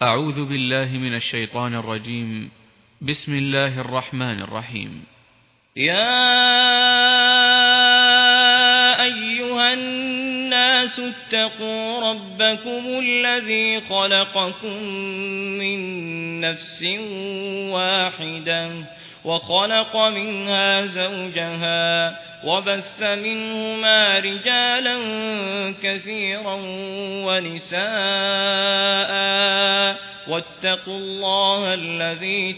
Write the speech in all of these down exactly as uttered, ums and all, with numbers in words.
أعوذ بالله من الشيطان الرجيم. بسم الله الرحمن الرحيم. يا أيها الناس اتقوا ربكم الذي خلقكم من نفس واحدة وخلق منها زوجها وبث منهما رجالا كثيرا ونساء واتقوا الله الذي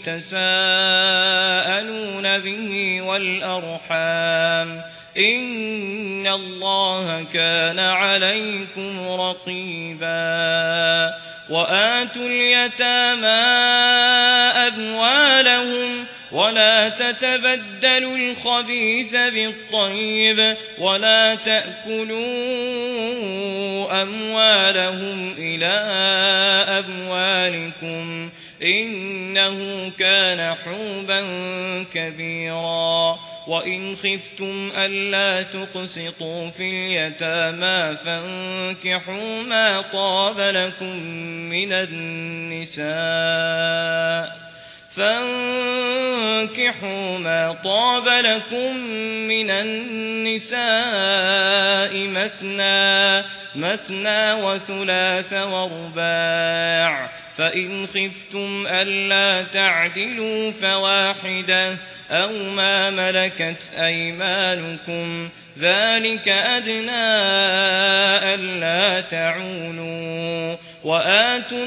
تساءلون به والأرحام إن الله كان عليكم رقيبا. وآتوا اليتامى أموالهم ولا تتبدلوا الخبيث بالطيب ولا تأكلوا أموالهم إلى أموالكم إنه كان حوبا كبيرا. وإن خفتم ألا تقسطوا في اليتامى فانكحوا ما طاب لكم من النساء فانكحوا ما طاب لكم من النساء مثنى مثنى وثلاث ورباع فإن خفتم ألا تعدلوا فواحدة أو ما ملكت أيمانكم ذلك أدنى ألا تعولوا. وآتوا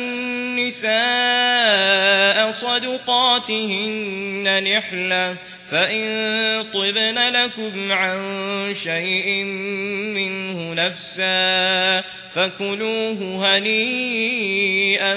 النساء صدقاتهن نحلة فإن طبن لكم عن شيء منه نفسا فكلوه هنيئا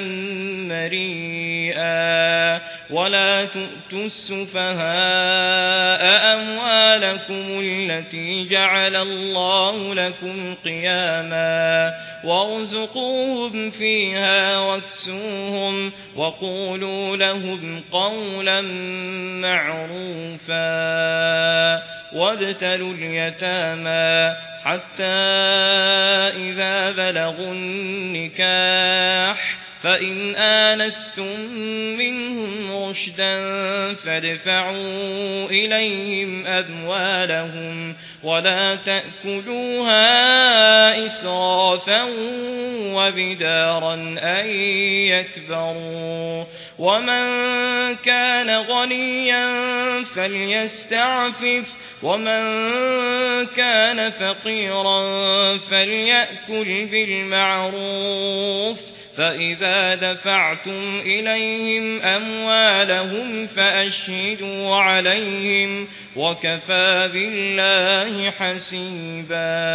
مريئا. ولا تؤتوا السفهاء أموالكم التي جعل الله لكم قياما وارزقوهم فيها واكسوهم وقولوا لهم قولا معروفا. وابتلوا اليتامى حتى إذا بلغوا النكاح فإن آنستم منهم رشدا فادفعوا إليهم أموالهم ولا تأكلوها إسرافا وبدارا أن يكبروا. ومن كان غنيا فليستعفف ومن كان فقيرا فليأكل بالمعروف. فإذا دفعتم إليهم أموالهم فأشهدوا عليهم وكفى بالله حسيبا.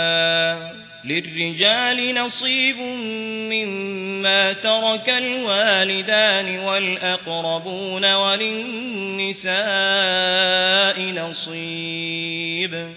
للرجال نصيب مما ترك الوالدان والأقربون وللنساء نصيب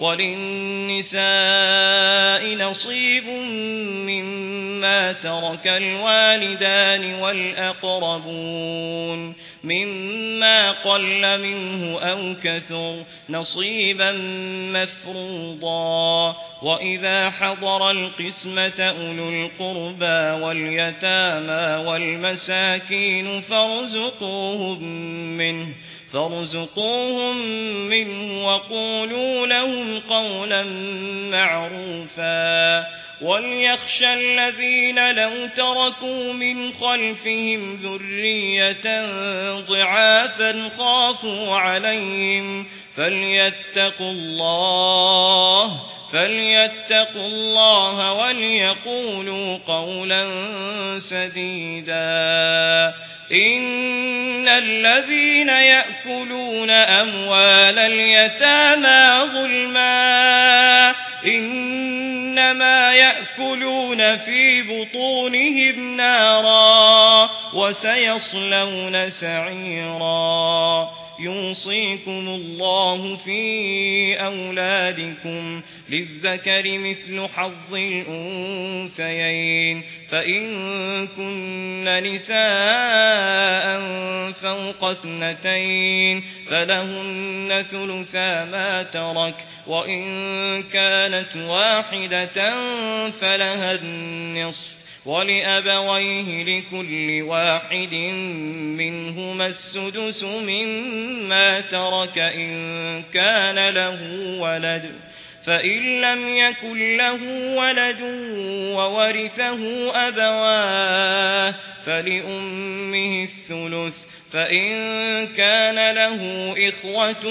وللنساء نصيب مما ترك الوالدان والأقربون مما قل منه أو كثر نصيبا مفروضا. وإذا حضر القسمة أولو القربى واليتامى والمساكين فارزقوهم منه فارزقوهم منه وقولوا لهم قولا معروفا. وليخشى الذين لو تركوا من خلفهم ذرية ضعافا خافوا عليهم فليتقوا الله فليتقوا الله وليقولوا قولا سديدا. إن الذين يأكلون أموال اليتامى ظلما إنما يأكلون في بطونهم نارا وسيصلون سعيرا. يوصيكم الله في أولادكم للذكر مثل حظ الأنثيين فإن كن نساء فوق اثنتين فلهن ثلثا ما ترك وإن كانت واحدة فلها النصف ولأبويه لكل واحد منهما السدس مما ترك إن كان له ولد فإن لم يكن له ولد وورثه أبواه فلأمه الثلث فإن كان له إخوة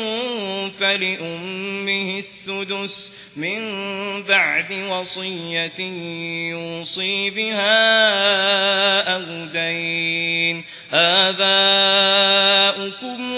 فلأمه السدس من بعد وصية يوصي بها أو دين آباؤكم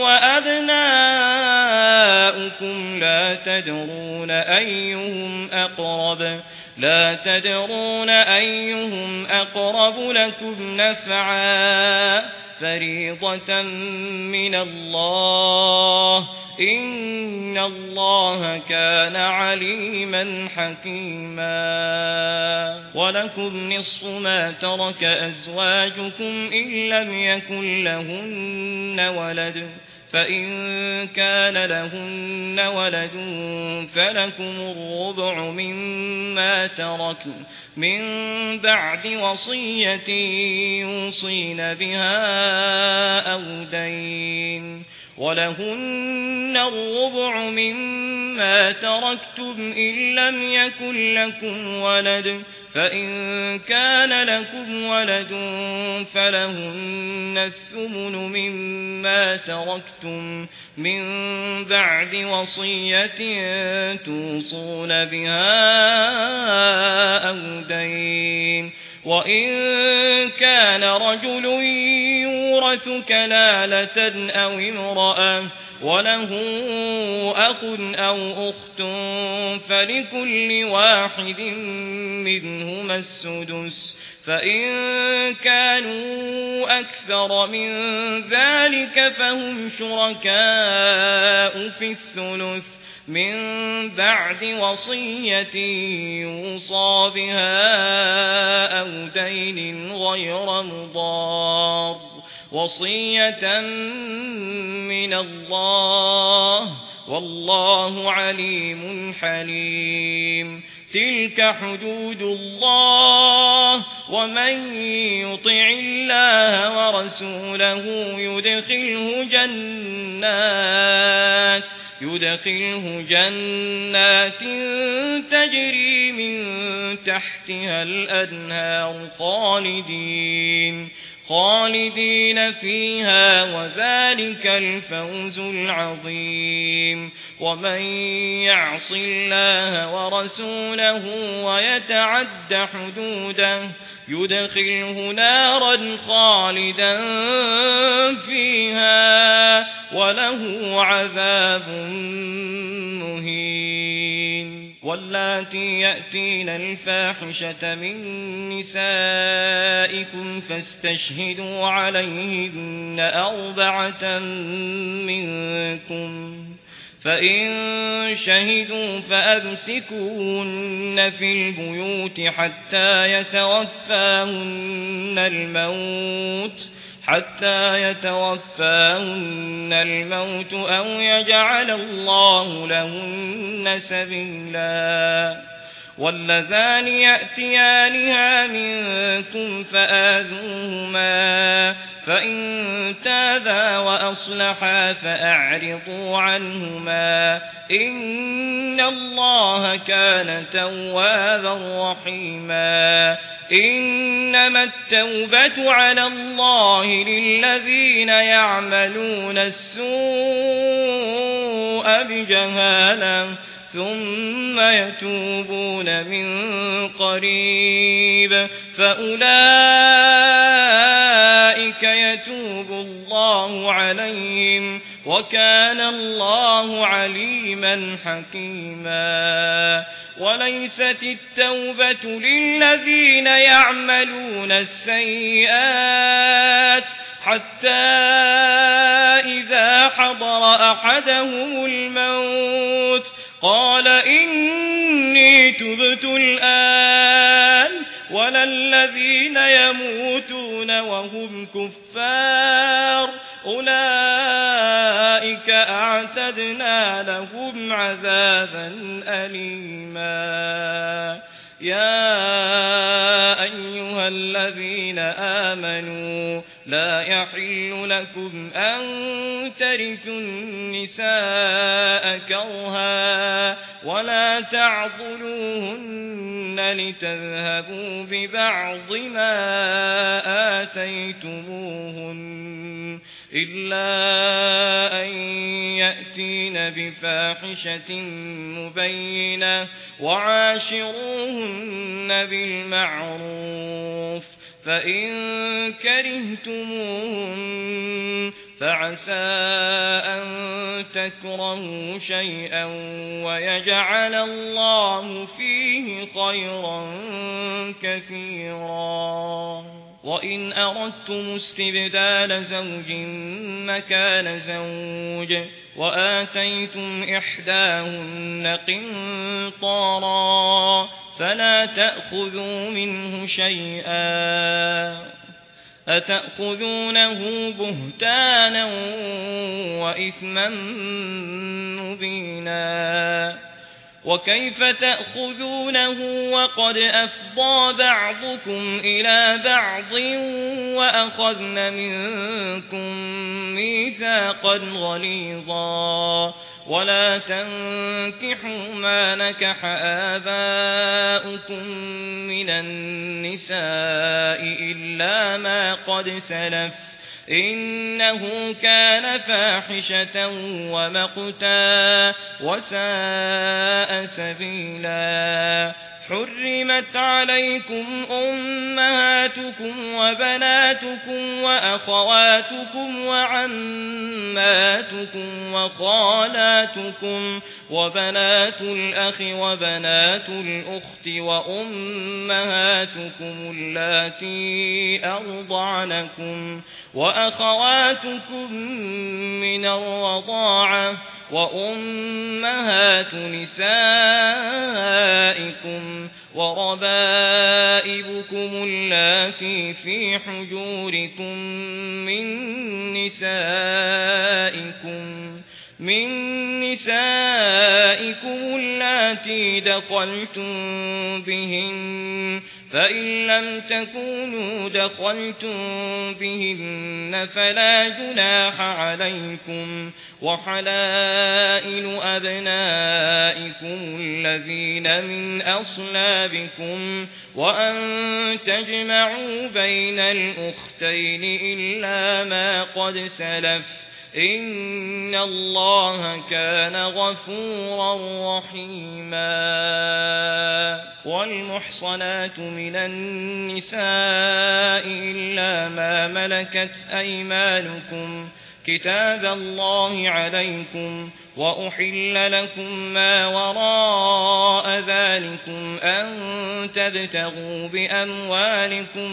وأبناؤكم لا تدرون أيهم أقرب لا تدرون أيهم أقرب لكم نفعا فريضة من الله إن الله كان عليما حكيما ولكم نصف ما ترك أزواجكم إن لم يكن لهن ولد فإن كان لهن ولد فلكم الربع مما تركن من بعد وصية يوصين بها أو دين ولهن الربع مما تركتم إن لم يكن لكم ولد فإن كان لكم ولد فلهن الثمن مما تركتم من بعد وصية توصون بها أو دين وإن كان رجل يورث كلالة أو امرأة وله أخ أو أخت فلكل واحد منهما السدس فإن كانوا أكثر من ذلك فهم شركاء في الثلث من بعد وصية يوصى بها أو دين غير مضار وصية من الله والله عليم حليم تلك حدود الله ومن يطع الله ورسوله يدخله جنات يدخله جنات تجري من تحتها الأنهار خالدين خالدين فيها وذلك الفوز العظيم ومن يعص الله ورسوله ويتعد حدوده يدخله نارا خالدا فيها وله عذاب مهين واللاتي يأتين الفاحشة من نسائكم فاستشهدوا عليهن أربعة منكم فإن شهدوا فأمسكوهن في البيوت حتى يتوفاهن الموت حتى يتوفاهن الموت أو يجعل الله لهن سبيلا واللذان يأتيانها منكم فآذوهما فإن تابا وأصلحا فأعرضوا عنهما إن الله كان توابا رحيما إنما التوبة على الله للذين يعملون السوء بجهالة ثم يتوبون من قريب فأولئك يتوب الله عليهم وكان الله عليما حكيما وليست التوبة للذين يعملون السيئات حتى إذا حضر أحدهم الموت قال إني تبت الآن ولا الذين يموتون وهم كفار أولئك أعتدنا لهم عذابا أليما يا أيها آمنوا لا يحل لكم أن ترثوا النساء كرها ولا تعضلوهن لتذهبوا ببعض ما آتيتموهن إلا أن يأتين بفاحشة مبينة وعاشروهن بالمعروف فإن كرهتموهن فعسى أن تكرهوا شيئا ويجعل الله فيه خيرا كثيرا وإن أردتم استبدال زوج مكان زوج وآتيتم إحداهن قنطارا فلا تأخذوا منه شيئا أتأخذونه بهتانا وإثما مبينا وكيف تأخذونه وقد أفضى بعضكم إلى بعض وأخذن منكم ميثاقا غليظا ولا تنكحوا ما نكح آباؤكم من النساء إلا ما قد سلف إنه كان فاحشة ومقتا وساء سبيلا حرمت عليكم أمهاتكم وبناتكم وأخواتكم وعماتكم وخالاتكم وبنات الأخ وبنات الأخت وأمهاتكم اللاتي أرضعنكم وأخواتكم من الرضاعة وأمهات نسائكم وربائبكم اللاتي في حجوركم من نسائكم من نسائكم اللاتي دخلتم بهن فإن لم تكونوا دخلتم بهن فلا جناح عليكم وحلائل أبنائكم الذين من أصلابكم وأن تجمعوا بين الأختين إلا ما قد سلف إن الله كان غفورا رحيما والمحصنات من النساء إلا ما ملكت أيمانكم كتاب الله عليكم وأحل لكم ما وراء ذلكم أن تبتغوا بأموالكم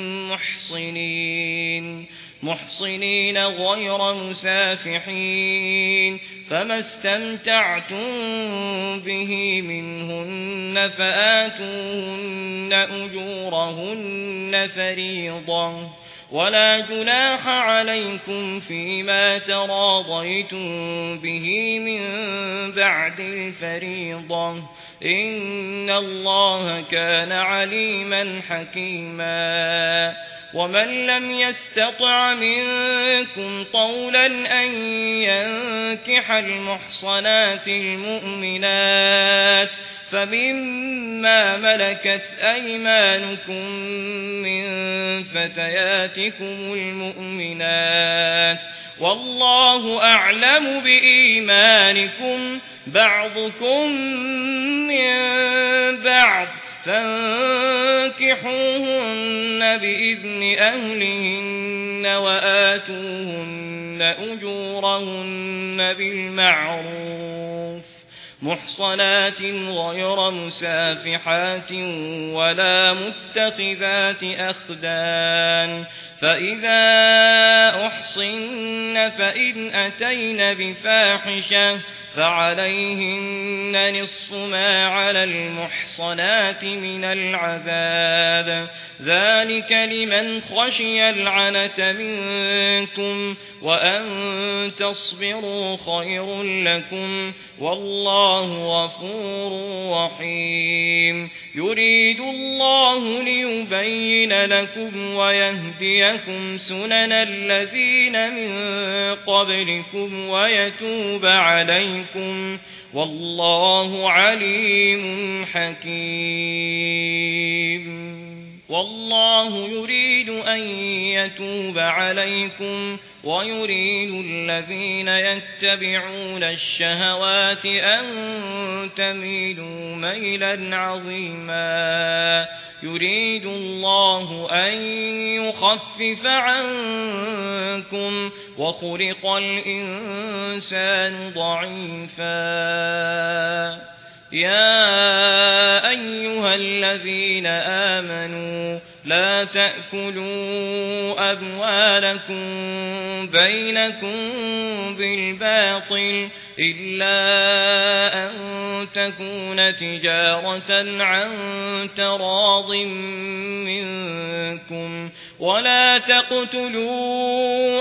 محصنين محصنين غير مسافحين فما استمتعتم به منهن فآتوهن أجورهن فريضة ولا جناح عليكم فيما تراضيتم به من بعد الفريضة إن الله كان عليما حكيما ومن لم يستطع منكم طولا أن ينكح المحصنات المؤمنات فمما ملكت أيمانكم من فتياتكم المؤمنات والله أعلم بإيمانكم بعضكم من بعض فانكحوهن بإذن أهلهن وآتوهن أجورهن بالمعروف محصنات غير مسافحات ولا متخذات أخدان فإذا أحصن فإن أتين بفاحشة فعليهن نصف ما على المحصنات من العذاب ذلك لمن خشي العنة منكم وأن تصبروا خير لكم والله غفور رحيم يريد الله ليبين لكم ويهديكم سنن الذين من قبلكم ويتوب عليكم والله عليم حكيم والله يريد أن يتوب عليكم ويريد الذين يتبعون الشهوات أن تميلوا ميلا عظيما يريد الله أن يخفف عنكم وخلق الإنسان ضعيفا يا أيها الذين آمنوا لا تأكلوا أموالكم بينكم بالباطل إلا أن تكون تجارة عن تراض منكم ولا تقتلوا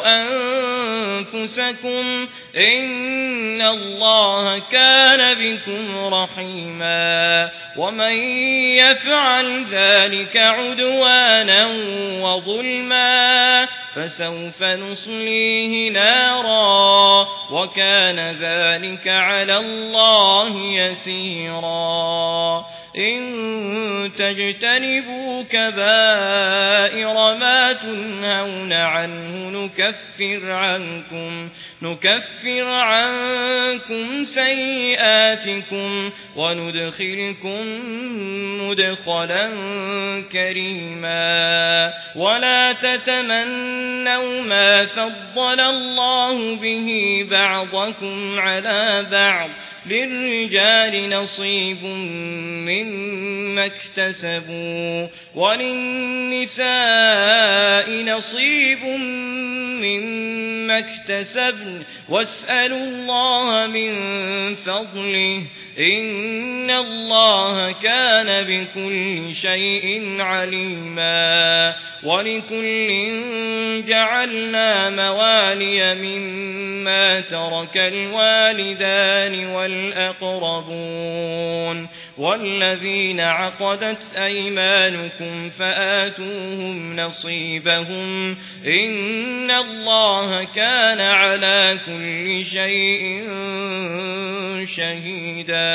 أنفسكم إن الله كان بكم رحيما ومن يفعل ذلك عدوانا وظلما فسوف نصليه نارا وكان ذلك على الله يسيرا إن تجتنبوا كبائر ما تنهون عنه نكفر عنكم نكفر عنكم سيئاتكم وندخلكم مدخلا كريما ولا تتمنوا ما فضل الله به بعضكم على بعض للرجال نصيب مما اكتسبوا وللنساء نصيب مما اكتسبن واسألوا الله من فضله إن الله كان بكل شيء عليما ولكل جعلنا موالي مما ترك الوالدان والأقربون والذين عقدت أيمانكم فآتوهم نصيبهم إن الله كان على كل شيء شهيدا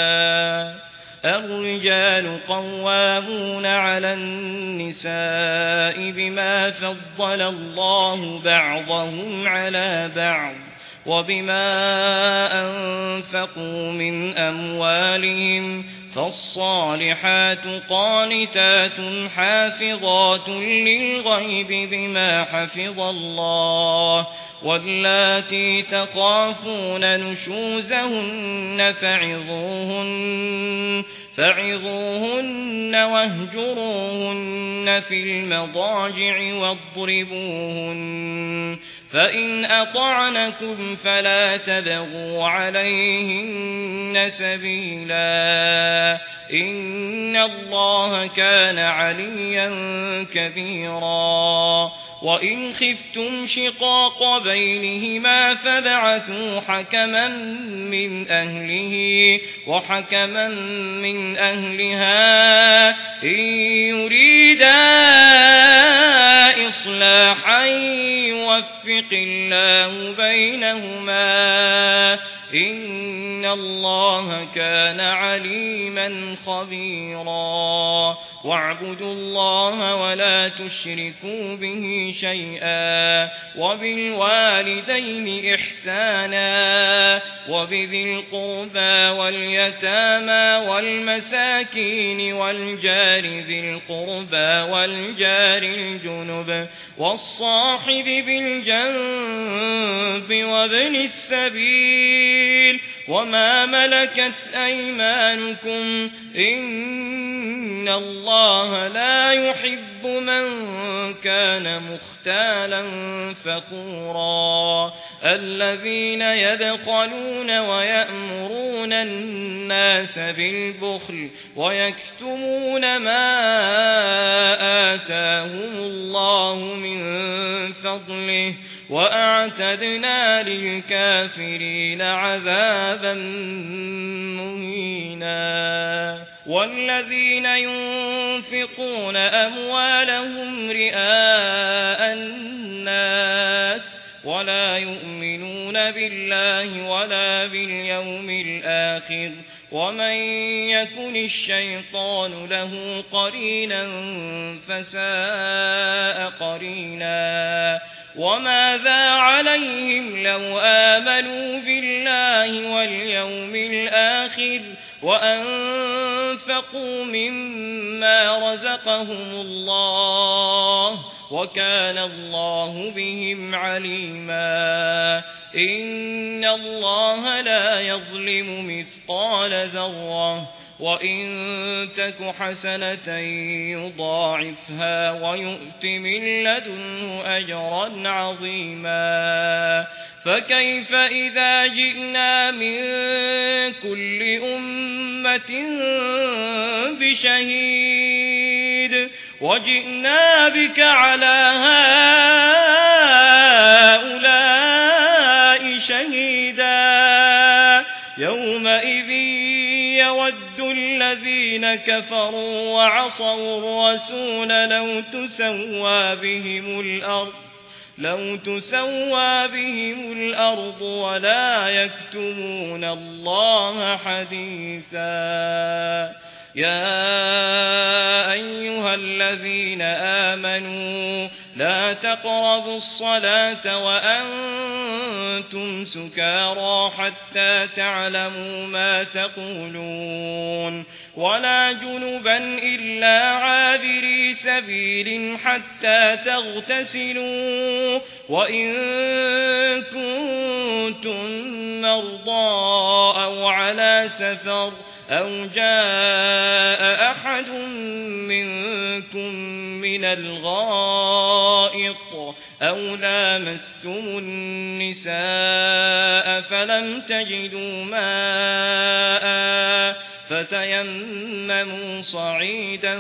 الرجال قوامون على النساء بما فضل الله بعضهم على بعض وبما أنفقوا من أموالهم فالصالحات قانتات حافظات للغيب بما حفظ الله واللاتي تخافون نشوزهن فعظوهن فعظوهن واهجروهن في المضاجع واضربوهن فإن أطعنكم فلا تبغوا عليهن سبيلا إن الله كان عليا كبيرا وإن خفتم شقاق بينهما فابعثوا حكما من أهله وحكما من أهلها إن يريدا إصلاحا يوفق الله بينهما إن الله كان عليما خبيرا واعبدوا الله ولا تشركوا به شيئا وبالوالدين إحسانا وبذي القربى واليتامى والمساكين والجار ذي القربى والجار الجنب والصاحب بالجنب وابن السبيل وما ملكت أيمانكم إن إن الله لا يحب من كان مختالا فخورا الذين يبخلون ويأمرون الناس بالبخل ويكتمون ما آتاهم الله من فضله وأعتدنا للكافرين عذابا مهينا والذين ينفقون أموالهم رئاء الناس ولا يؤمنون بالله ولا باليوم الآخر ومن يكن الشيطان له قرينا فساء قرينا وماذا عليهم لو آمنوا بالله واليوم الآخر وأنفقوا مما رزقهم الله وكان الله بهم عليما إن الله لا يظلم مثقال ذرة وإن تك حسنة يضاعفها ويؤت من لدنه أجرا عظيما فكيف إذا جئنا من كل أمة بشهيد وجئنا بك على هؤلاء شهيدا يومئذ يود الذين كفروا وعصوا الرسول لو تسوى بهم الأرض لو تسوى بهم الأرض ولا يكتمون الله حديثا يا أيها الذين آمنوا لا تقربوا الصلاة وأنتم سكارى حتى تعلموا ما تقولون ولا جنبا إلا عابري سبيل حتى تغتسلوا وإن كنتم مرضى أو على سفر أو جاء أحد منكم من الغائط أو لامستم النساء فلم تجدوا ماء فتيمموا صعيدا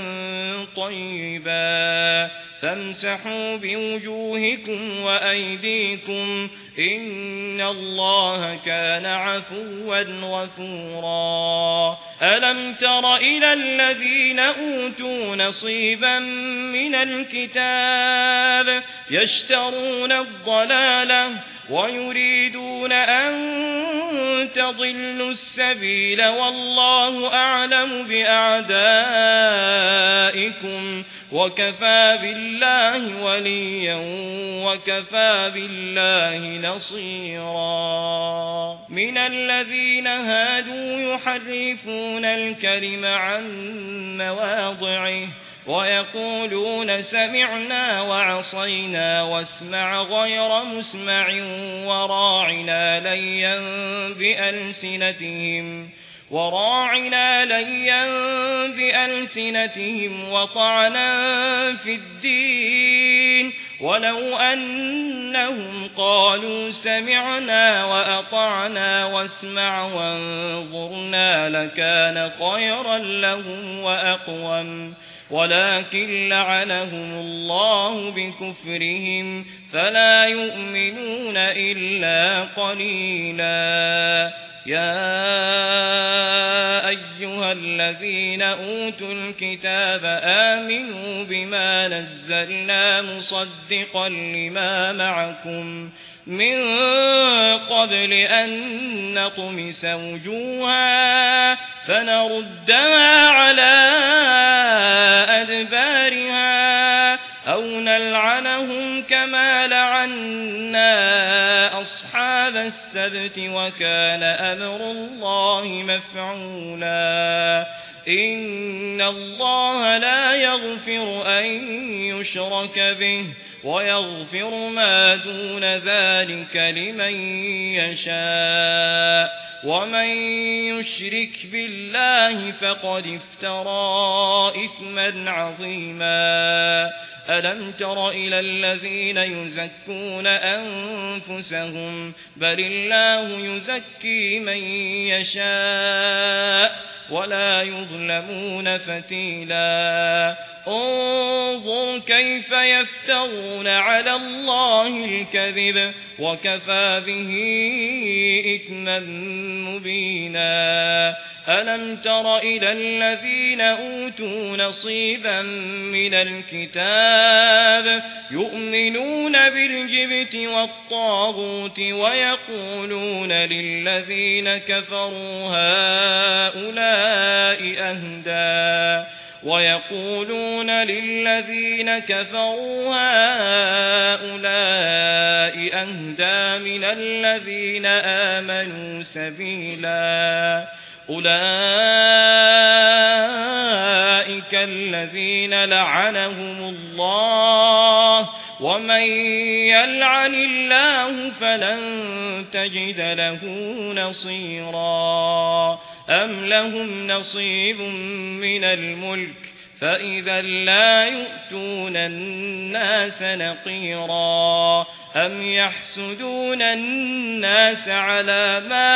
طيبا فامسحوا بوجوهكم وأيديكم إن الله كان عفوا غفورا ألم تر إلى الذين أوتوا نصيبا من الكتاب يشترون الضلالة ويريدون أن تضلوا السبيل والله أعلم بأعدائكم وكفى بالله وليا وكفى بالله نصيرا من الذين هادوا يحرفون الكلم عن مواضعه ويقولون سمعنا وعصينا واسمع غير مسمع وراعنا ليا بألسنتهم وراعنا ليا بألسنتهم وطعنا في الدين ولو أنهم قالوا سمعنا وأطعنا واسمع وانظرنا لكان خيرا لهم وأقوم ولكن لعنهم الله بكفرهم فلا يؤمنون إلا قليلا يا أيها الذين أوتوا الكتاب آمنوا بما نزلنا مصدقا لما معكم من قبل أن نطمس وجوها فنردها على أدبارها أو نلعنهم كما لعنا أصحاب السبت وكان أمر الله مفعولا إن الله لا يغفر أن يشرك به ويغفر ما دون ذلك لمن يشاء ومن يشرك بالله فقد افترى إثما عظيما ألم تر إلى الذين يزكون أنفسهم بل الله يزكي من يشاء ولا يظلمون فتيلا انظر كيف يفترون على الله الكذب وكفى به إثما مبينا ألم تر إلى الذين أوتوا نصيبا من الكتاب يؤمنون بالجبت والطاغوت ويقولون للذين كفروا هؤلاء أهدى ويقولون للذين كفروا هؤلاء أهدى من الذين آمنوا سبيلا أولئك الذين لعنهم الله ومن يلعن الله فلن تجد له نصيرا أم لهم نصيب من الملك فإذا لا يؤتون الناس نقيرا أم يحسدون الناس على ما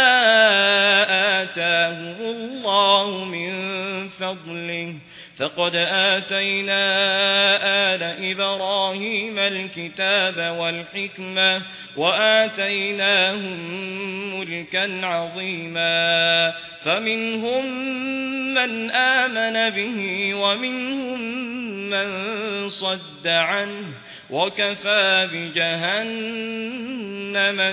آتاهم الله من فضله فقد آتينا آل إبراهيم الكتاب والحكمة وآتيناهم ملكا عظيما فمنهم من آمن به ومنهم من صد عنه وكفى بجهنم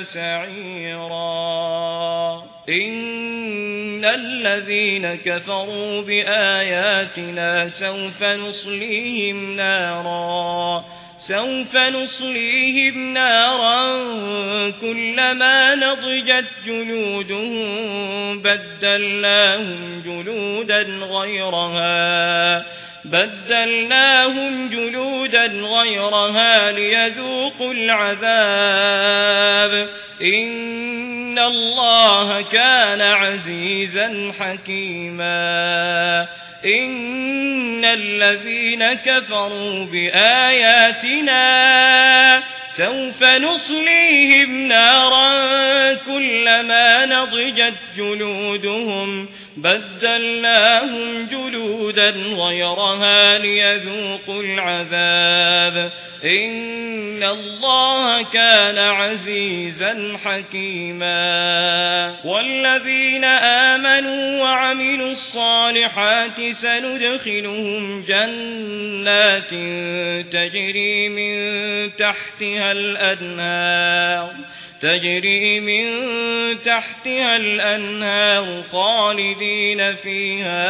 سعيرا إن الذين كفروا بآياتنا سوف نصليهم نارا سوف نصليهم نارا كلما نضجت جلودهم بدلناهم جلودا غيرها بدلناهم جلودا غيرها ليذوقوا العذاب إن الله كان عزيزا حكيما إن الذين كفروا بآياتنا سوف نصليهم نارا كلما نضجت جلودهم بدلناهم جلودا غيرها ليذوقوا العذاب إن الله كان عزيزا حكيما والذين آمنوا وعملوا الصالحات سندخلهم جنات تجري من تحتها الأنهار تجري من تحتها الأنهار خالدين فيها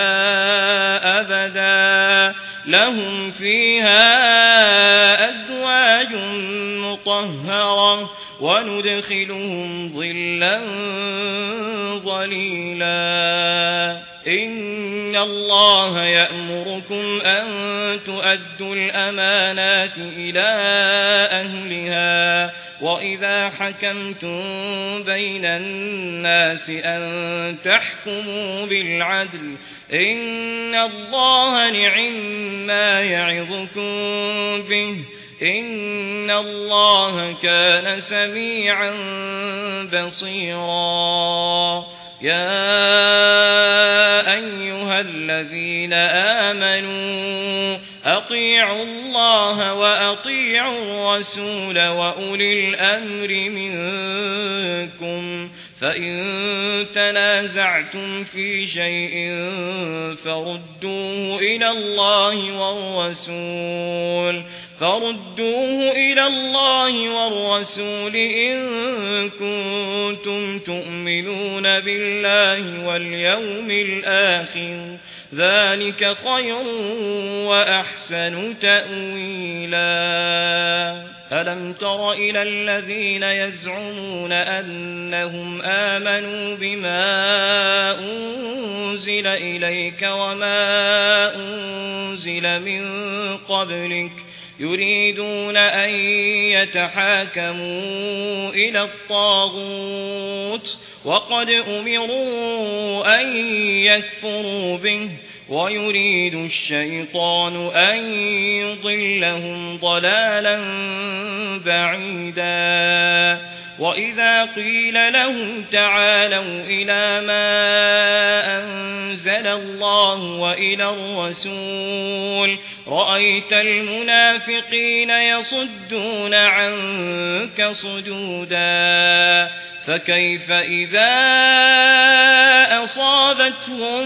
أبدا لهم فيها أزواج مطهرة وندخلهم ظلا ظليلا إن الله يأمركم أن تؤدوا الأمانات إلى أهلها وإذا حكمتم بين الناس أن تحكموا بالعدل إن الله نعم ما يعظكم به إن الله كان سميعا بصيرا يا أيها الذين آمنوا أطيعوا الله وأطيعوا الرسول وأولي الأمر منكم فإن تنازعتم في شيء فردوه إلى الله والرسول فردوه إلى الله والرسول إن كنتم تؤمنون بالله واليوم الآخر ذلك خير وأحسن تأويلا ألم تر إلى الذين يزعمون أنهم آمنوا بما أنزل إليك وما أنزل من قبلك يريدون أن يتحاكموا إلى الطاغوت وقد أمروا أن يكفروا به ويريد الشيطان أن يضلهم ضلالا بعيدا وإذا قيل لهم تعالوا إلى ما أنزل الله وإلى الرسول رأيت المنافقين يصدون عنك صدودا فكيف إذا أصابتهم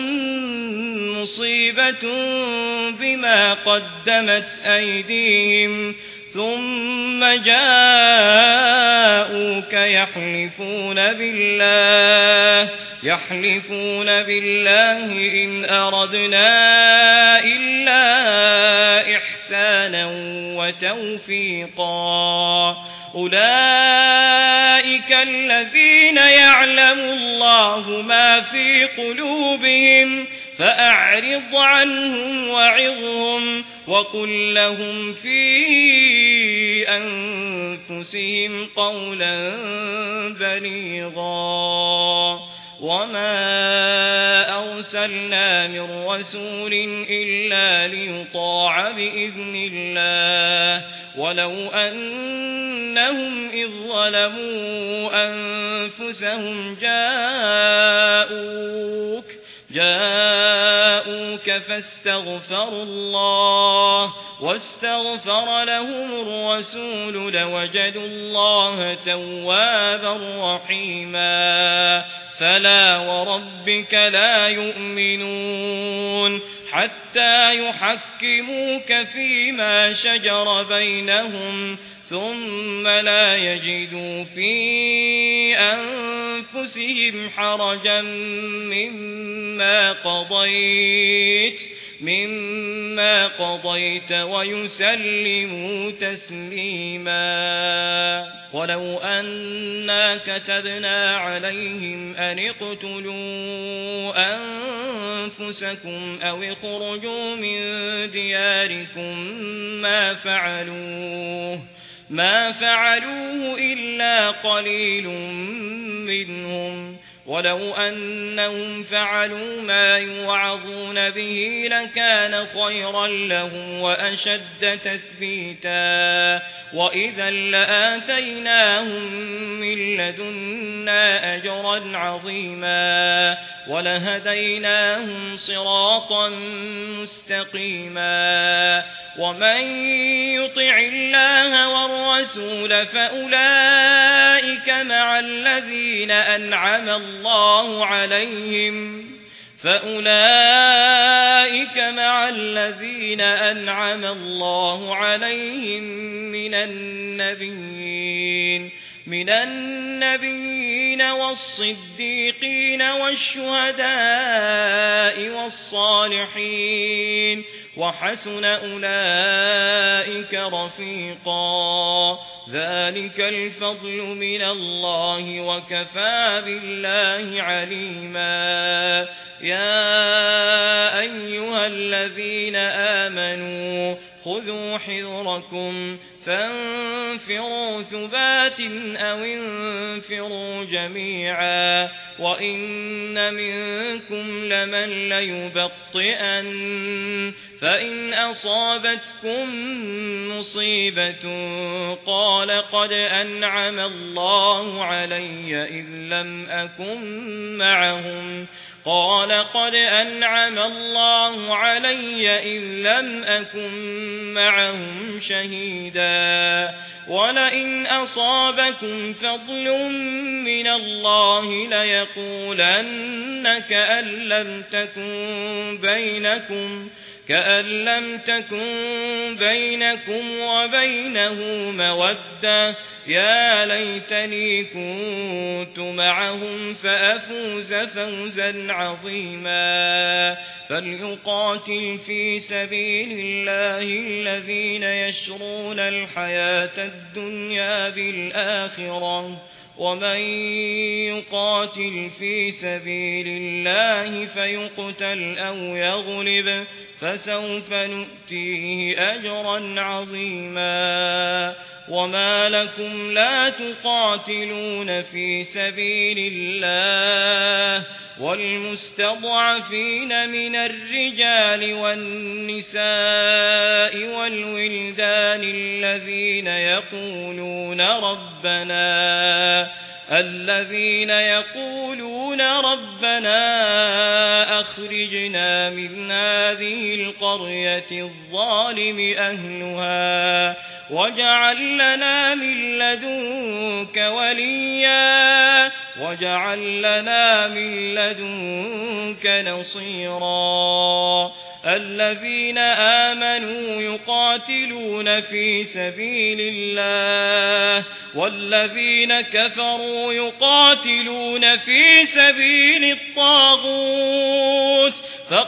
مصيبة بما قدمت أيديهم ثم جاءوك يحلفون بالله يحلفون بالله إن أردنا إلا إحسانا وتوفيقا أولئك الذين يعلم الله ما في قلوبهم فأعرض عنهم وعظهم وقل لهم في أنفسهم قولا بليغا وما أرسلنا من رسول إلا ليطاع بإذن الله ولو أنهم إذ ظلموا أنفسهم جاءوك جاءوك فاستغفروا الله واستغفر لهم الرسول لوجدوا الله توابا رحيما فلا وربك لا يؤمنون حتى يحكموك فيما شجر بينهم ثم لا يجدوا في أنفسهم حرجا مما قضيت مما قضيت ويسلموا تسليما ولو أنا كتبنا عليهم أن اقتلوا أنفسكم أو اخرجوا من دياركم ما فعلوه ما فعلوه إلا قليل منهم ولو أنهم فعلوا ما يوعظون به لكان خيرا لهم وأشد تثبيتا وإذا لآتيناهم من لدنا أجرا عظيما ولهديناهم صراطا مستقيما ومن يطع الله والرسول فأولئك مع الذين أنعم الله عليهم فأولئك مع الذين أنعم الله عليهم من النبيين من النبيين والصديقين والشهداء والصالحين وحسن أولئك رفيقا ذلك الفضل من الله وكفى بالله عليما يا أيها الذين آمنوا خذوا حذركم فانفروا ثبات أو انفروا جميعا وإن منكم لمن ليبطئن فإن أصابتكم مصيبة قال قد أنعم الله علي إذ لم أكن معهم قال قد أنعم الله علي إذ لم أكن معهم شهيدا ولئن أصابكم فضل من الله ليقولن كأن لم تكن بينكم كأن لم تكن بينكم وبينه مودة يا ليتني كنت معهم فأفوز فوزا عظيما فليقاتل في سبيل الله الذين يشرون الحياة الدنيا بالآخرة ومن يقاتل في سبيل الله فيقتل أو يغلب فسوف نؤتيه أجرا عظيما وما لكم لا تقاتلون في سبيل الله والمستضعفين من الرجال والنساء والولدان الذين يقولون ربنا الذين يقولون ربنا أخرجنا من هذه القرية الظالم أهلها واجعل لنا من لدنك وليا واجعل لنا من لدنك نصيرا الذين آمنوا يقاتلون في سبيل الله والذين كفروا يقاتلون في سبيل الطاغوت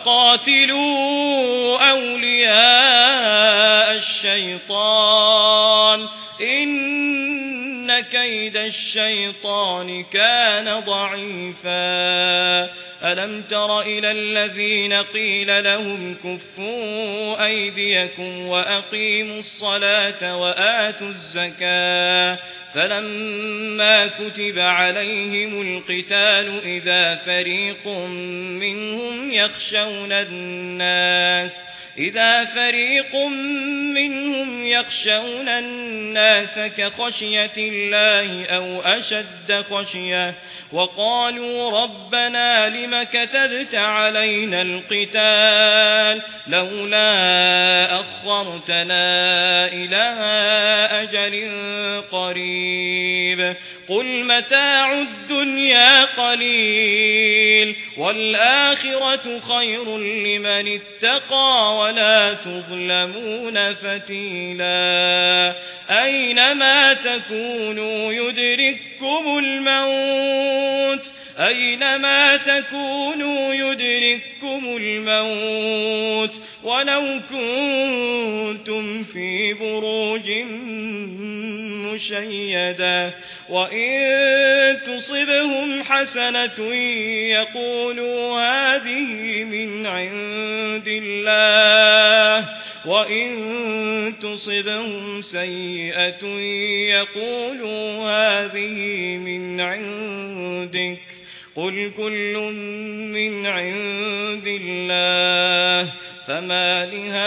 فقاتلوا أولياء الشيطان إن كيد الشيطان كان ضعيفا ألم تر إلى الذين قيل لهم كفوا أيديكم وأقيموا الصلاة وآتوا الزكاة فلما كتب عليهم القتال إذا فريق منهم يخشون الناس إذا فريق منهم يخشون الناس كخشية الله أو أشد خشية وقالوا ربنا لم كتبت علينا القتال لولا أخرتنا إلى أجل قريب قل متاع الدنيا قليل والآخرة خير لمن اتقى ولا تظلمون فتيلا أينما تكونوا يدرككم الموت أينما تكونوا يدرككم الموت ولو كنتم في بروج مشيدة وإن تصبهم حسنة يقولوا هذه من عند الله وإن تصبهم سيئة يقولوا هذه من عندك قل كل من عند الله فما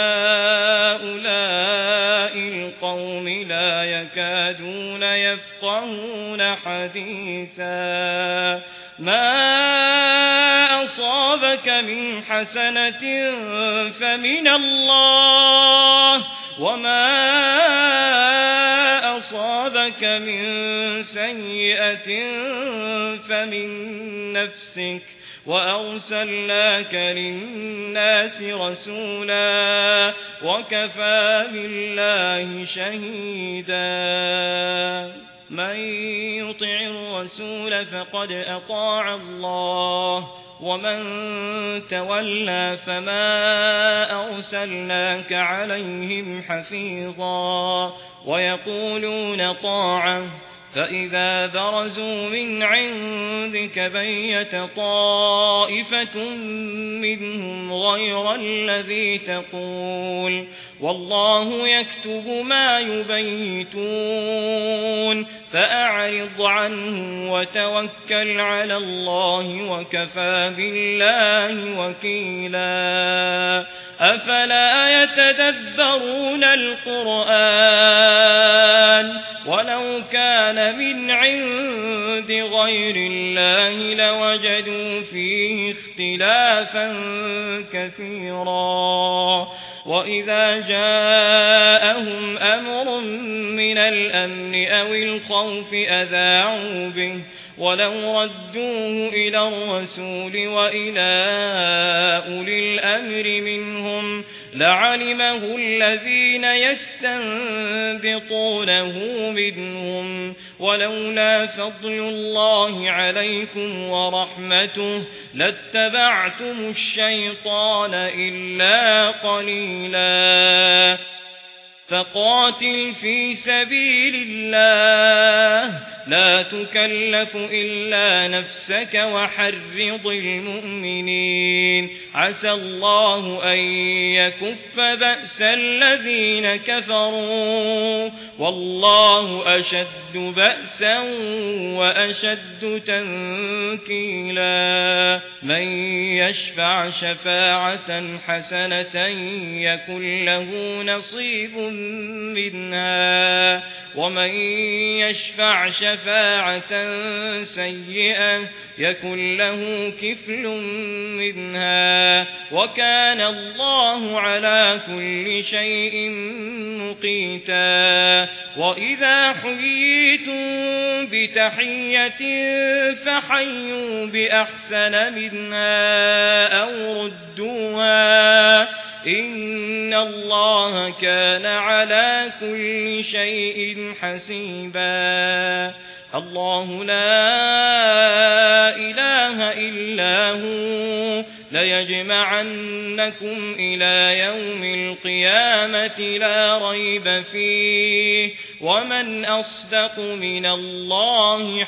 لهؤلاء القوم لا يكادون يفقهون حديثا ما أصابك من حسنة فمن الله وما أصابك من سيئة فمن نفسك وأرسلناك للناس رسولا وكفى بالله شهيدا من يطع الرسول فقد أطاع الله ومن تولى فما أرسلناك عليهم حفيظا ويقولون طاعة فإذا برزوا من عندك بيت طائفة منهم غير الذي تقول والله يكتب ما يبيتون فأعرض عنه وتوكل على الله وكفى بالله وكيلا أفلا يتدبرون القرآن ولو كان من عند غير الله لوجدوا فيه اختلافا كثيرا وإذا جاءهم أمر من الأمن أو الخوف أذاعوا به ولو ردوه إلى الرسول وإلى أولي الأمر منهم لعلمه الذين يستنبطونه منهم ولولا فضل الله عليكم ورحمته لاتبعتم الشيطان إلا قليلا فقاتل في سبيل الله لا تكلف إلا نفسك وحرض المؤمنين عسى الله أن يكف بأس الذين كفروا والله أشد بأسا وأشد تنكيلا من يشفع شفاعة حسنة يكن له نصيب منها ومن يشفع شفاعة سيئة يكن له كفل منها وكان الله على كل شيء مقيتا وإذا حييتم بتحية فحيوا بأحسن منها أو ردوها إن الله كان على كل شيء حسيبا الله لا إله إلا هو ليجمعنكم إلى يوم القيامة لا ريب فيه ومن أصدق من الله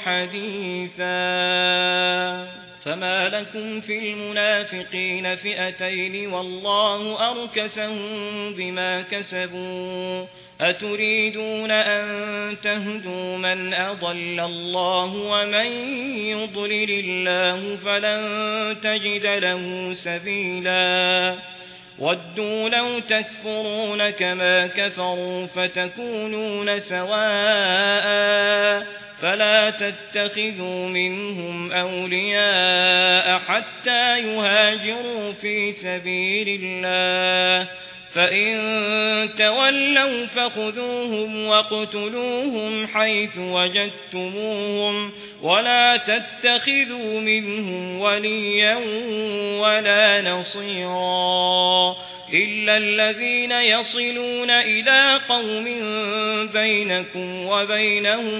حديثا فما لكم في المنافقين فئتين والله أركسهم بما كسبوا أتريدون أن تهدوا من أضل الله ومن يضلل الله فلن تجد له سبيلا ودوا لو تكفرون كما كفروا فتكونون سواء فلا تتخذوا منهم أولياء حتى يهاجروا في سبيل الله فإن تولوا فخذوهم واقتلوهم حيث وجدتموهم ولا تتخذوا منهم وليا ولا نصيرا إلا الذين يصلون إلى قوم بينكم وبينهم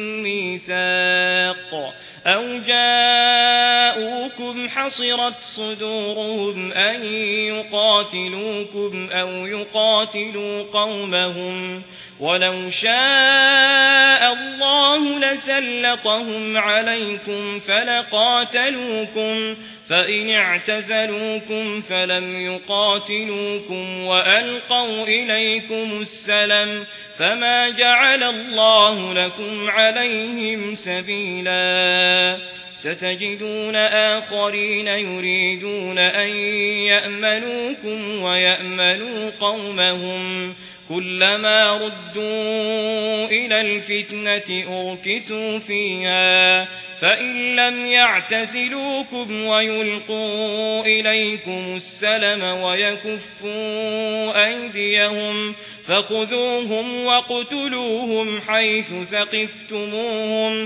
ميثاق أو جاءوكم حصرت صدورهم أن يقاتلوكم أو يقاتلوا قومهم ولو شاء الله لسلطهم عليكم فلقاتلوكم فإن اعتزلوكم فلم يقاتلوكم وألقوا إليكم السلم فما جعل الله لكم عليهم سبيلا ستجدون آخرين يريدون أن يأمنوكم ويأمنوا قومهم كلما ردوا إلى الفتنة أركسوا فيها فإن لم يعتزلوكم ويلقوا إليكم السلم ويكفوا أيديهم فخذوهم واقتلوهم حيث ثقفتموهم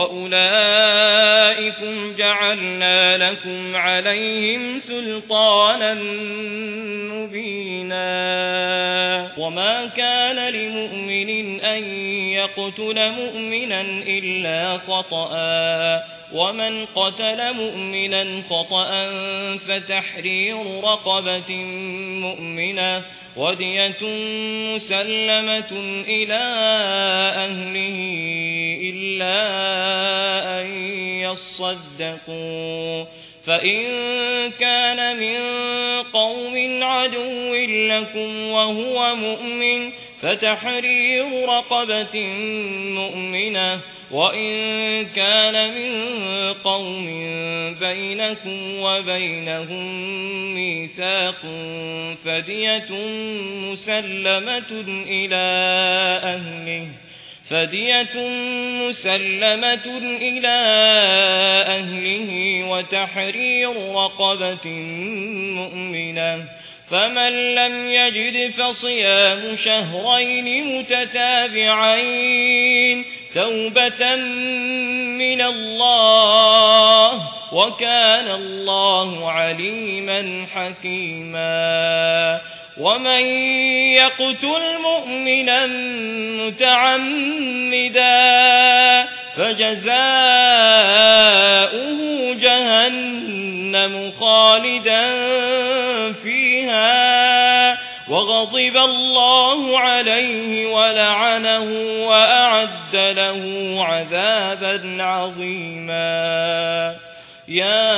وأولئكم جعلنا لكم عليهم سلطانا مبينا وما كان لمؤمن أن يقتل مؤمنا إلا خطأ ومن قتل مؤمنا خطأ فتحرير رقبة مؤمنة ودية مسلمة إلى أهله إلا أن يصدقوا فإن كان من قوم عدو لكم وهو مؤمن فتحرير رقبة مؤمنة وإن كان من قوم بينكم وبينهم ميثاق فدية مسلمة إلى أهله فدية مسلمة إلى أهله وتحرير رقبة مؤمنة فمن لم يجد فصيام شهرين متتابعين توبة من الله وكان الله عليما حكيما ومن يقتل مؤمنا متعمدا فجزاؤه جهنم خالدا فيها وغضب الله عليه ولعنه وأعد له عذابا عظيما يا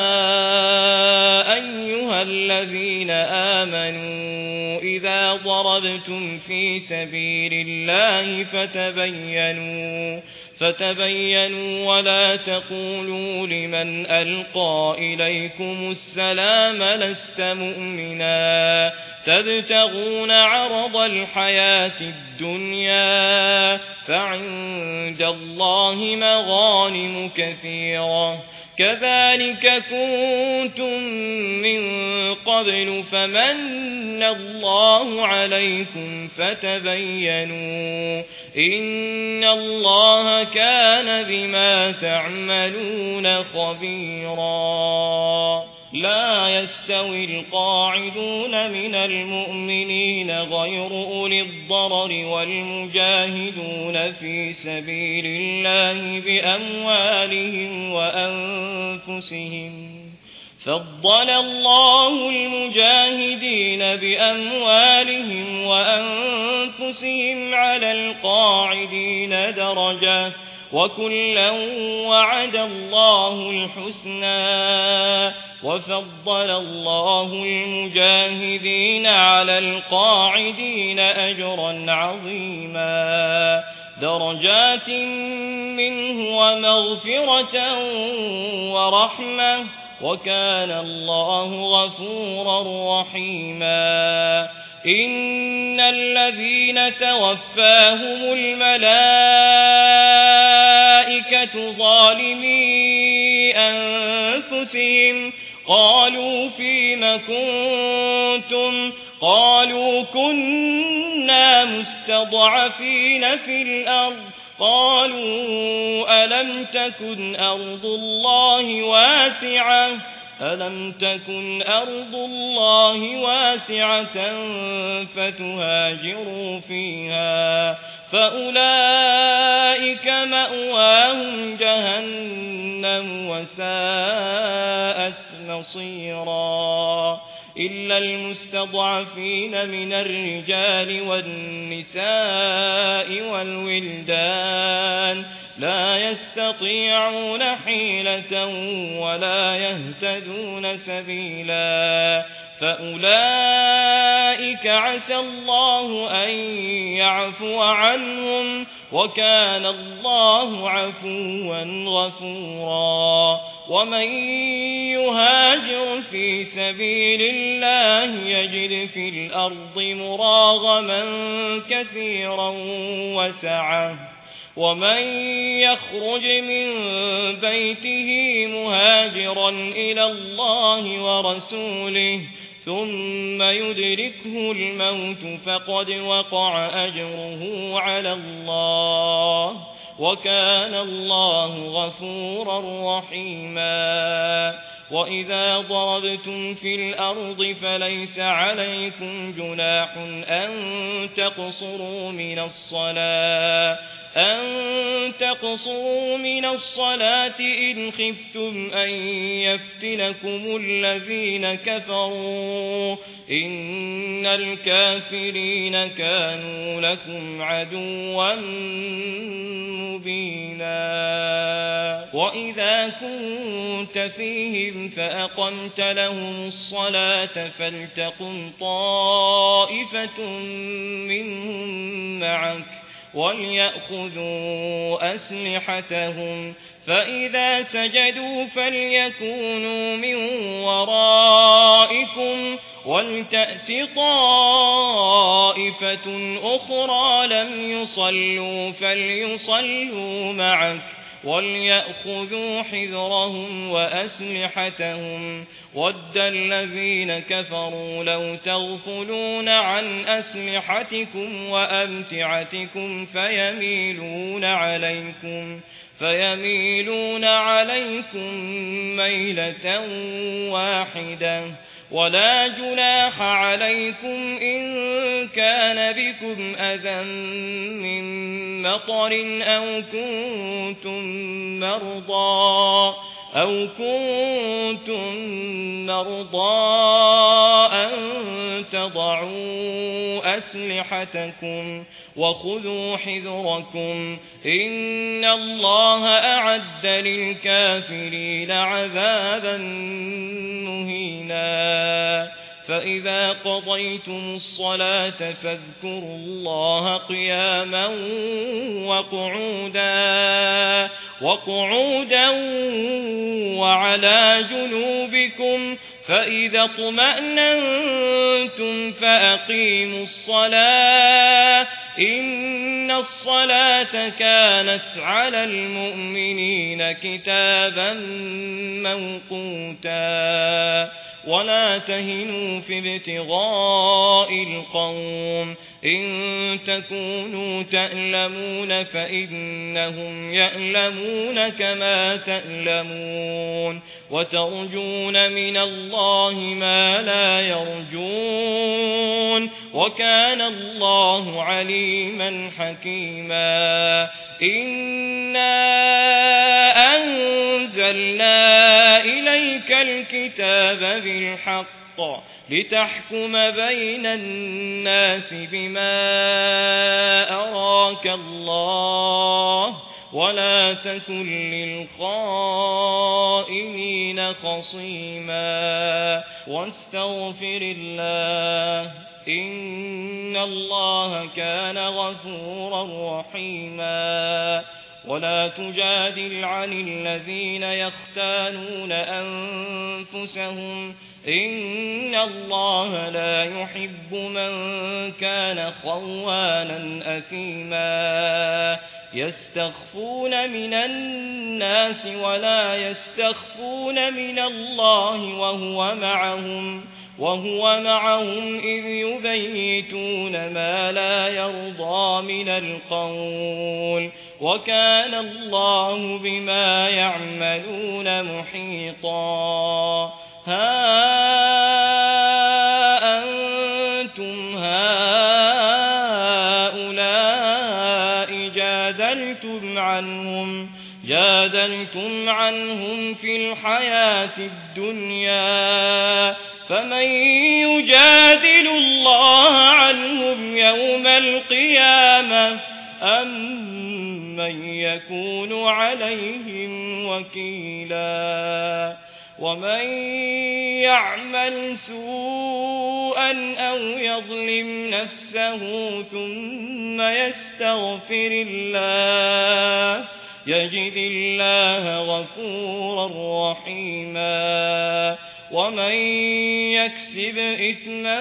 أيها الذين آمنوا إذا ضربتم في سبيل الله فتبينوا فتبينوا ولا تقولوا لمن ألقى إليكم السلام لست مؤمنا تبتغون عرض الحياة الدنيا فعند الله مغانم كثيرة كذلك كنتم من قبل فمن الله عليكم فتبينوا إن الله كان بما تعملون خبيرا لا يستوي القاعدون من المؤمنين غير أولي الضرر والمجاهدون في سبيل الله بأموالهم وأنفسهم فضل الله المجاهدين بأموالهم وأنفسهم على القاعدين درجة وكلا وعد الله الحسنى وفضل الله المجاهدين على القاعدين أجرا عظيما درجات منه ومغفرة ورحمة وكان الله غفورا رحيما إن الذين توفاهم الملائكة ظالمي أنفسهم قالوا فيم كنتم قالوا كنا مستضعفين في الأرض قالوا ألم تكن أرض الله واسعة ألم تكن أرض الله واسعة فتهاجروا فيها فأولئك مأواهم جهنم وساءت مصيرا إلا المستضعفين من الرجال والنساء والولدان لا يستطيعون حيلة ولا يهتدون سبيلا فأولئك عسى الله أن يعفو عنهم وكان الله عفوا غفورا ومن يهاجر في سبيل الله يجد في الأرض مراغما كثيرا وسعة ومن يخرج من بيته مهاجرا إلى الله ورسوله ثم يدركه الموت فقد وقع أجره على الله وكان الله غفورا رحيما وإذا ضربتم في الأرض فليس عليكم جناح أن تقصروا من الصلاة أن تقصروا من الصلاة إن خفتم أن يفتنكم الذين كفروا إن الكافرين كانوا لكم عدوا مبينا وإذا كنت فيهم فأقمت لهم الصلاة فلتقم طائفة منهم معك وليأخذوا أسلحتهم فإذا سجدوا فليكونوا من ورائكم ولتأت طائفة أخرى لم يصلوا فليصلوا معك وليأخذوا حذرهم وأسلحتهم ود الذين كفروا لو تغفلون عن أسلحتكم وأمتعتكم فيميلون عليكم فيميلون عليكم ميلة واحدة ولا جناح عليكم إن كان بكم أذى من مطر أو كنتم مرضى أو كنتم مرضى أن تضعوا أسلحتكم وخذوا حذركم إن الله أعد للكافرين عذابا مهينا فإذا قضيتم الصلاة فاذكروا الله قياما وقعودا وقعودا وعلى جنوبكم فإذا اطمأننتم فأقيموا الصلاة إن الصلاة كانت على المؤمنين كتابا موقوتا ولا تهنوا في ابتغاء القوم إن تكونوا تألمون فإنهم يألمون كما تألمون وترجون من الله ما لا يرجون وكان الله عليما حكيما إنا أنزلنا إليك الكتاب بالحق لتحكم بين الناس بما أراك الله ولا تكن للخائنين خصيما واستغفر الله إن الله كان غفورا رحيما ولا تجادل عن الذين يختانون أنفسهم إن الله لا يحب من كان خوانا أثيما يستخفون من الناس ولا يستخفون من الله وهو معهم وهو معهم إذ يبيتون ما لا يرضى من القول وكان الله بما يعملون محيطا ها أنتم هؤلاء جادلتم عنهم جادلتم عنهم في الحياة الدنيا فمن يجادل الله عنهم يوم القيامة أم من يكون عليهم وكيلا ومن يعمل سوءا أو يظلم نفسه ثم يستغفر الله يجد الله غفورا رحيما ومن يكسب إثما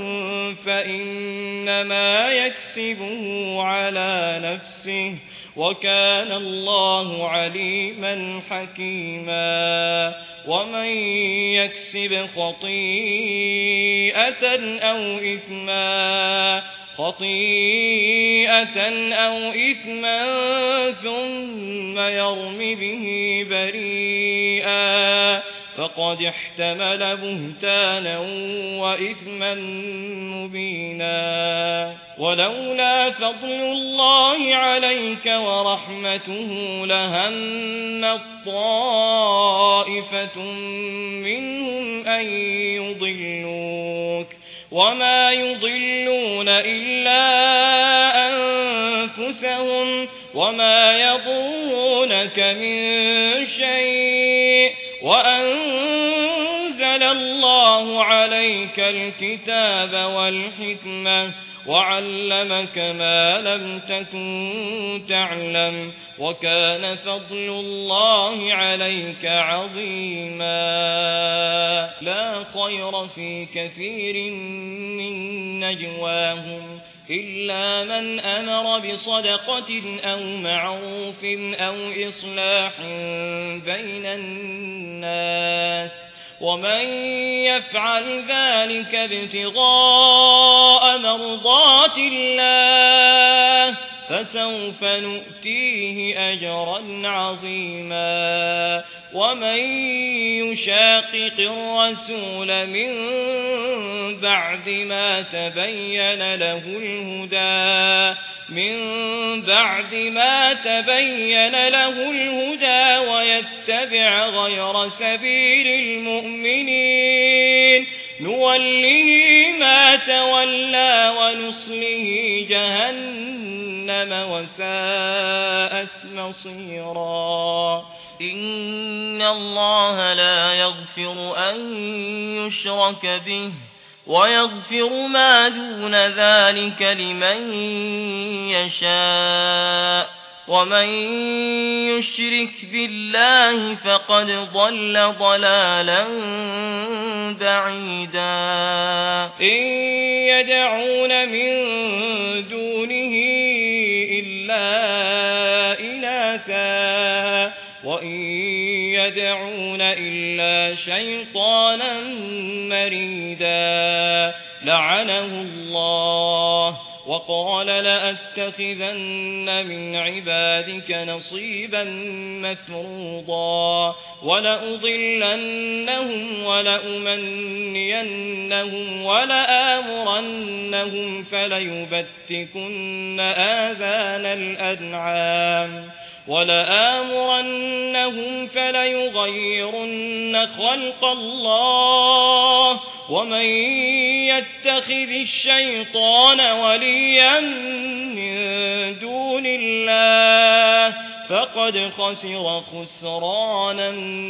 فإنما يكسبه على نفسه وكان الله عليما حكيما ومن يكسب خطيئة أو إثما خطيئة أو إثما ثم يرم به بريئا فقد احتمل بهتانا وإثما مبينا ولولا فضل الله عليك ورحمته لهم طائفة منهم أن يضلوك وما يضلون إلا أنفسهم وما يضرونك من شيء وأنزل الله عليك الكتاب والحكمة وعلمك ما لم تكن تعلم وكان فضل الله عليك عظيما لا خير في كثير من نجواهم إلا من أمر بصدقة أو معروف أو إصلاح بين الناس ومن يفعل ذلك ابتغاء مرضات الله فسوف نؤتيه أجرا عظيما ومن يشاقق الرسول من بعد ما تبين له الهدى من بعد ما تبين له الهدى ويتبع يتبع غير سبيل المؤمنين نوله ما تولى ونصله جهنم وساءت مصيرا إن الله لا يغفر أن يشرك به ويغفر ما دون ذلك لمن يشاء ومن يشرك بالله فقد ضل ضلالا بعيدا إن يدعون من دونه إلا إناثا وإن يدعون إلا شيطانا مريدا لعنه الله وقال لأتخذن من عبادك نصيبا مفروضا ولأضلنهم ولأمنينهم ولآمرنهم فليبتكن آذان الأنعام ولآمرنهم فليغيرن خلق الله ومن يتخذ الشيطان وليا من دون الله فقد خسر خسرانا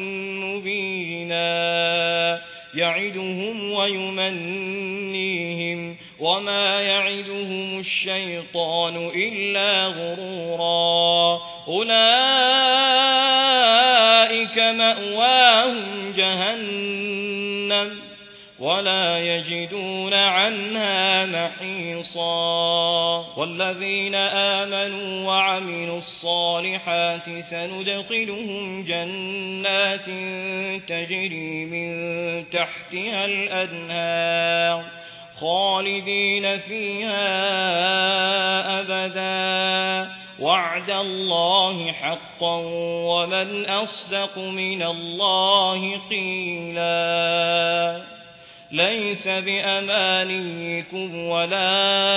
مبينا يعدهم ويمنيهم وما يعدهم الشيطان إلا غرورا أولئك مأواهم جهنم ولا يجدون عنها محيصا والذين آمنوا وعملوا الصالحات سندخلهم جنات تجري من تحتها الأنهار خالدين فيها أبدا وعد الله حقا ومن أصدق من الله قيلا ليس بأمانيكم ولا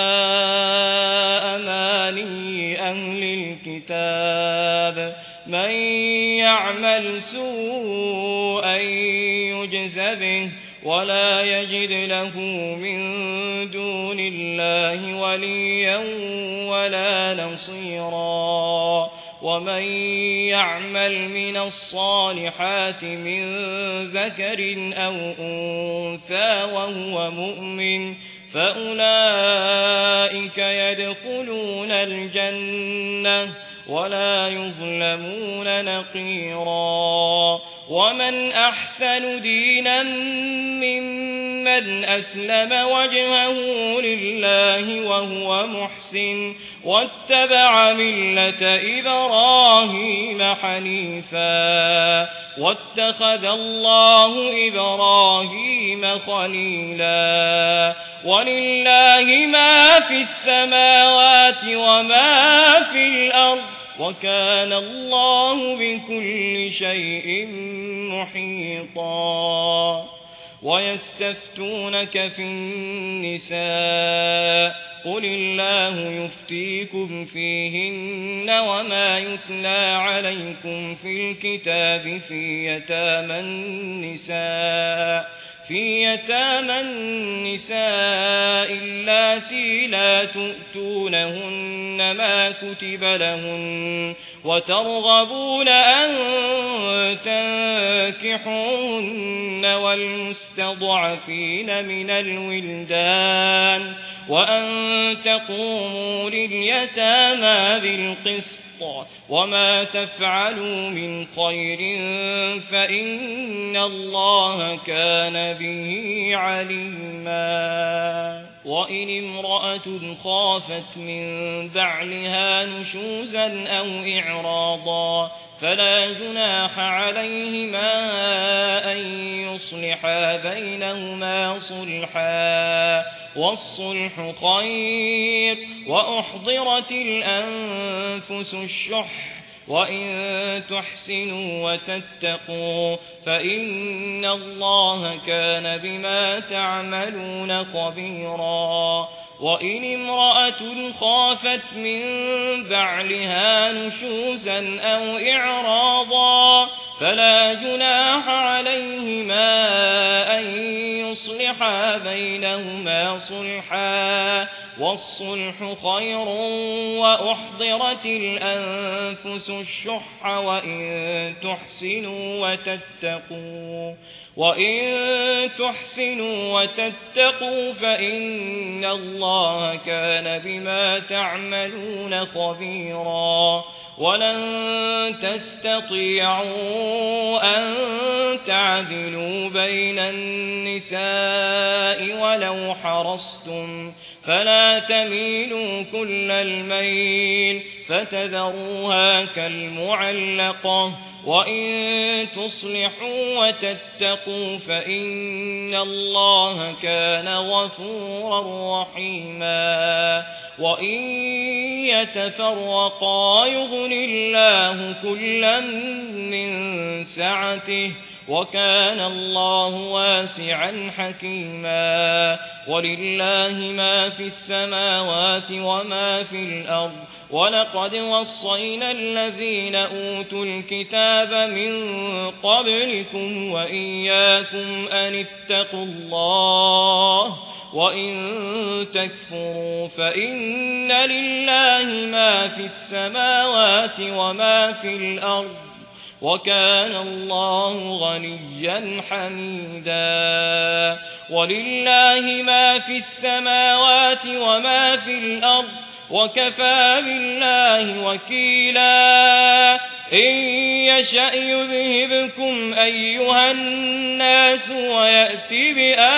أماني أهل الكتاب من يعمل سوءا يجز به ولا يجد له من دون الله وليا ولا نصيرا ومن يعمل من الصالحات من ذكر أو أنثى وهو مؤمن فأولئك يدخلون الجنة ولا يظلمون نقيرا ومن أحسن دينا ممن أسلم وجهه لله وهو محسن واتبع ملة إبراهيم حنيفا واتخذ الله إبراهيم خليلا ولله ما في السماوات وما في الأرض وكان الله بكل شيء محيطا ويستفتونك في النساء قل الله يفتيكم فيهن وما يتلى عليكم في الكتاب في يتامى النساء في يتامى النساء اللاتي لا تؤتونهن ما كتب لهن وترغبون أن تنكحوهن والمستضعفين من الولدان وأن تقوموا لليتامى بالقسط وما تفعلوا من خير فإن الله كان به عليما وإن امرأة خافت من بعلها نشوزا أو إعراضا فلا جناح عليهما أن يصلحا بينهما صلحا والصلح خير وأحضرت الأنفس الشح وإن تحسنوا وتتقوا فإن الله كان بما تعملون خبيرا وإن امرأة خافت من بعلها نشوزا أو إعراضا فلا جناح عليهما أن يصلحا بينهما صلحا والصلح خير وأحضرت الأنفس الشح وإن تحسنوا وتتقوا وإن تحسنوا وتتقوا فإن الله كان بما تعملون خبيرا ولن تستطيعوا أن تعدلوا بين النساء ولو حرصتم فلا تميلوا كل الميل فتذروها كالمعلقة وإن تصلحوا وتتقوا فإن الله كان غفورا رحيما وإن يتفرقا يغن الله كلا من سعته وكان الله واسعا حكيما ولله ما في السماوات وما في الأرض ولقد وصينا الذين أوتوا الكتاب من قبلكم وإياكم أن اتقوا الله وإن تكفروا فإن لله ما في السماوات وما في الأرض وكان الله غنيا حميدا ولله ما في السماوات وما في الأرض وكفى بالله وكيلا إن يشأ يذهبكم أيها الناس ويأتي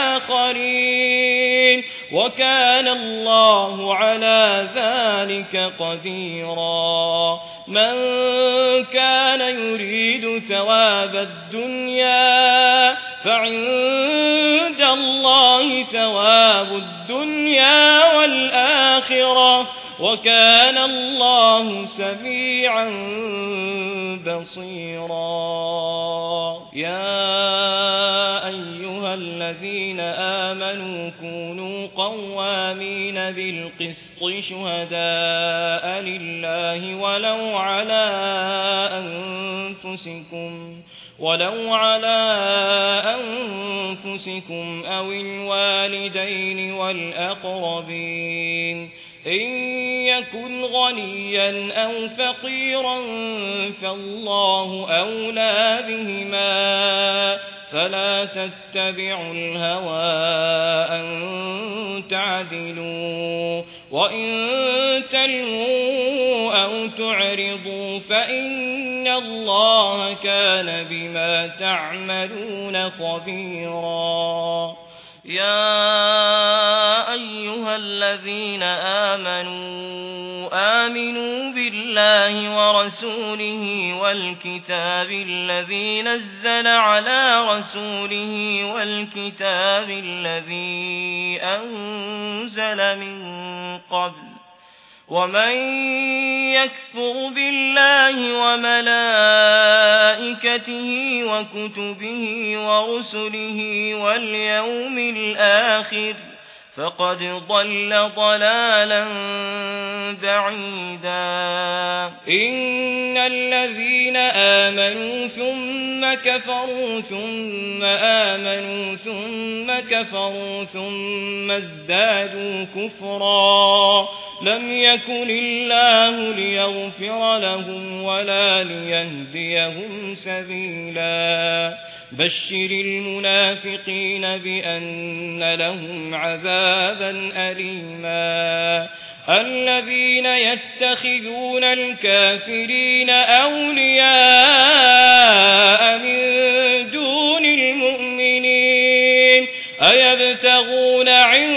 بآخرين وكان الله على ذلك قديرا من كان يريد ثواب الدنيا فعند الله ثواب الدنيا والآخرة وكان الله سميعا بصيرا يا أيها الذين آمنوا كونوا قوامين بالقسط شهداء لله ولو على أنفسكم ولو على أنفسكم أو الوالدين والأقربين إن يكن غنيا أو فقيرا فالله أولى بهما فلا تتبعوا الهوى أن تعدلوا وإن تلووا أو تعرضوا فإن الله كان بما تعملون خبيرا يا أيها الذين آمنوا آمنوا بالله ورسوله والكتاب الذي نزل على رسوله والكتاب الذي أنزل من قبل ومن يكفر بالله وملائكته وكتبه ورسله واليوم الآخر فقد ضل ضلالا بعيدا إن الذين آمنوا ثم كفروا ثم آمنوا ثم كفروا ثم ازدادوا كفرا لم يكن الله ليغفر لهم ولا ليهديهم سبيلا بشر المنافقين بأن لهم عذابا أليما الذين يتخذون الكافرين أولياء من دون المؤمنين أيبتغون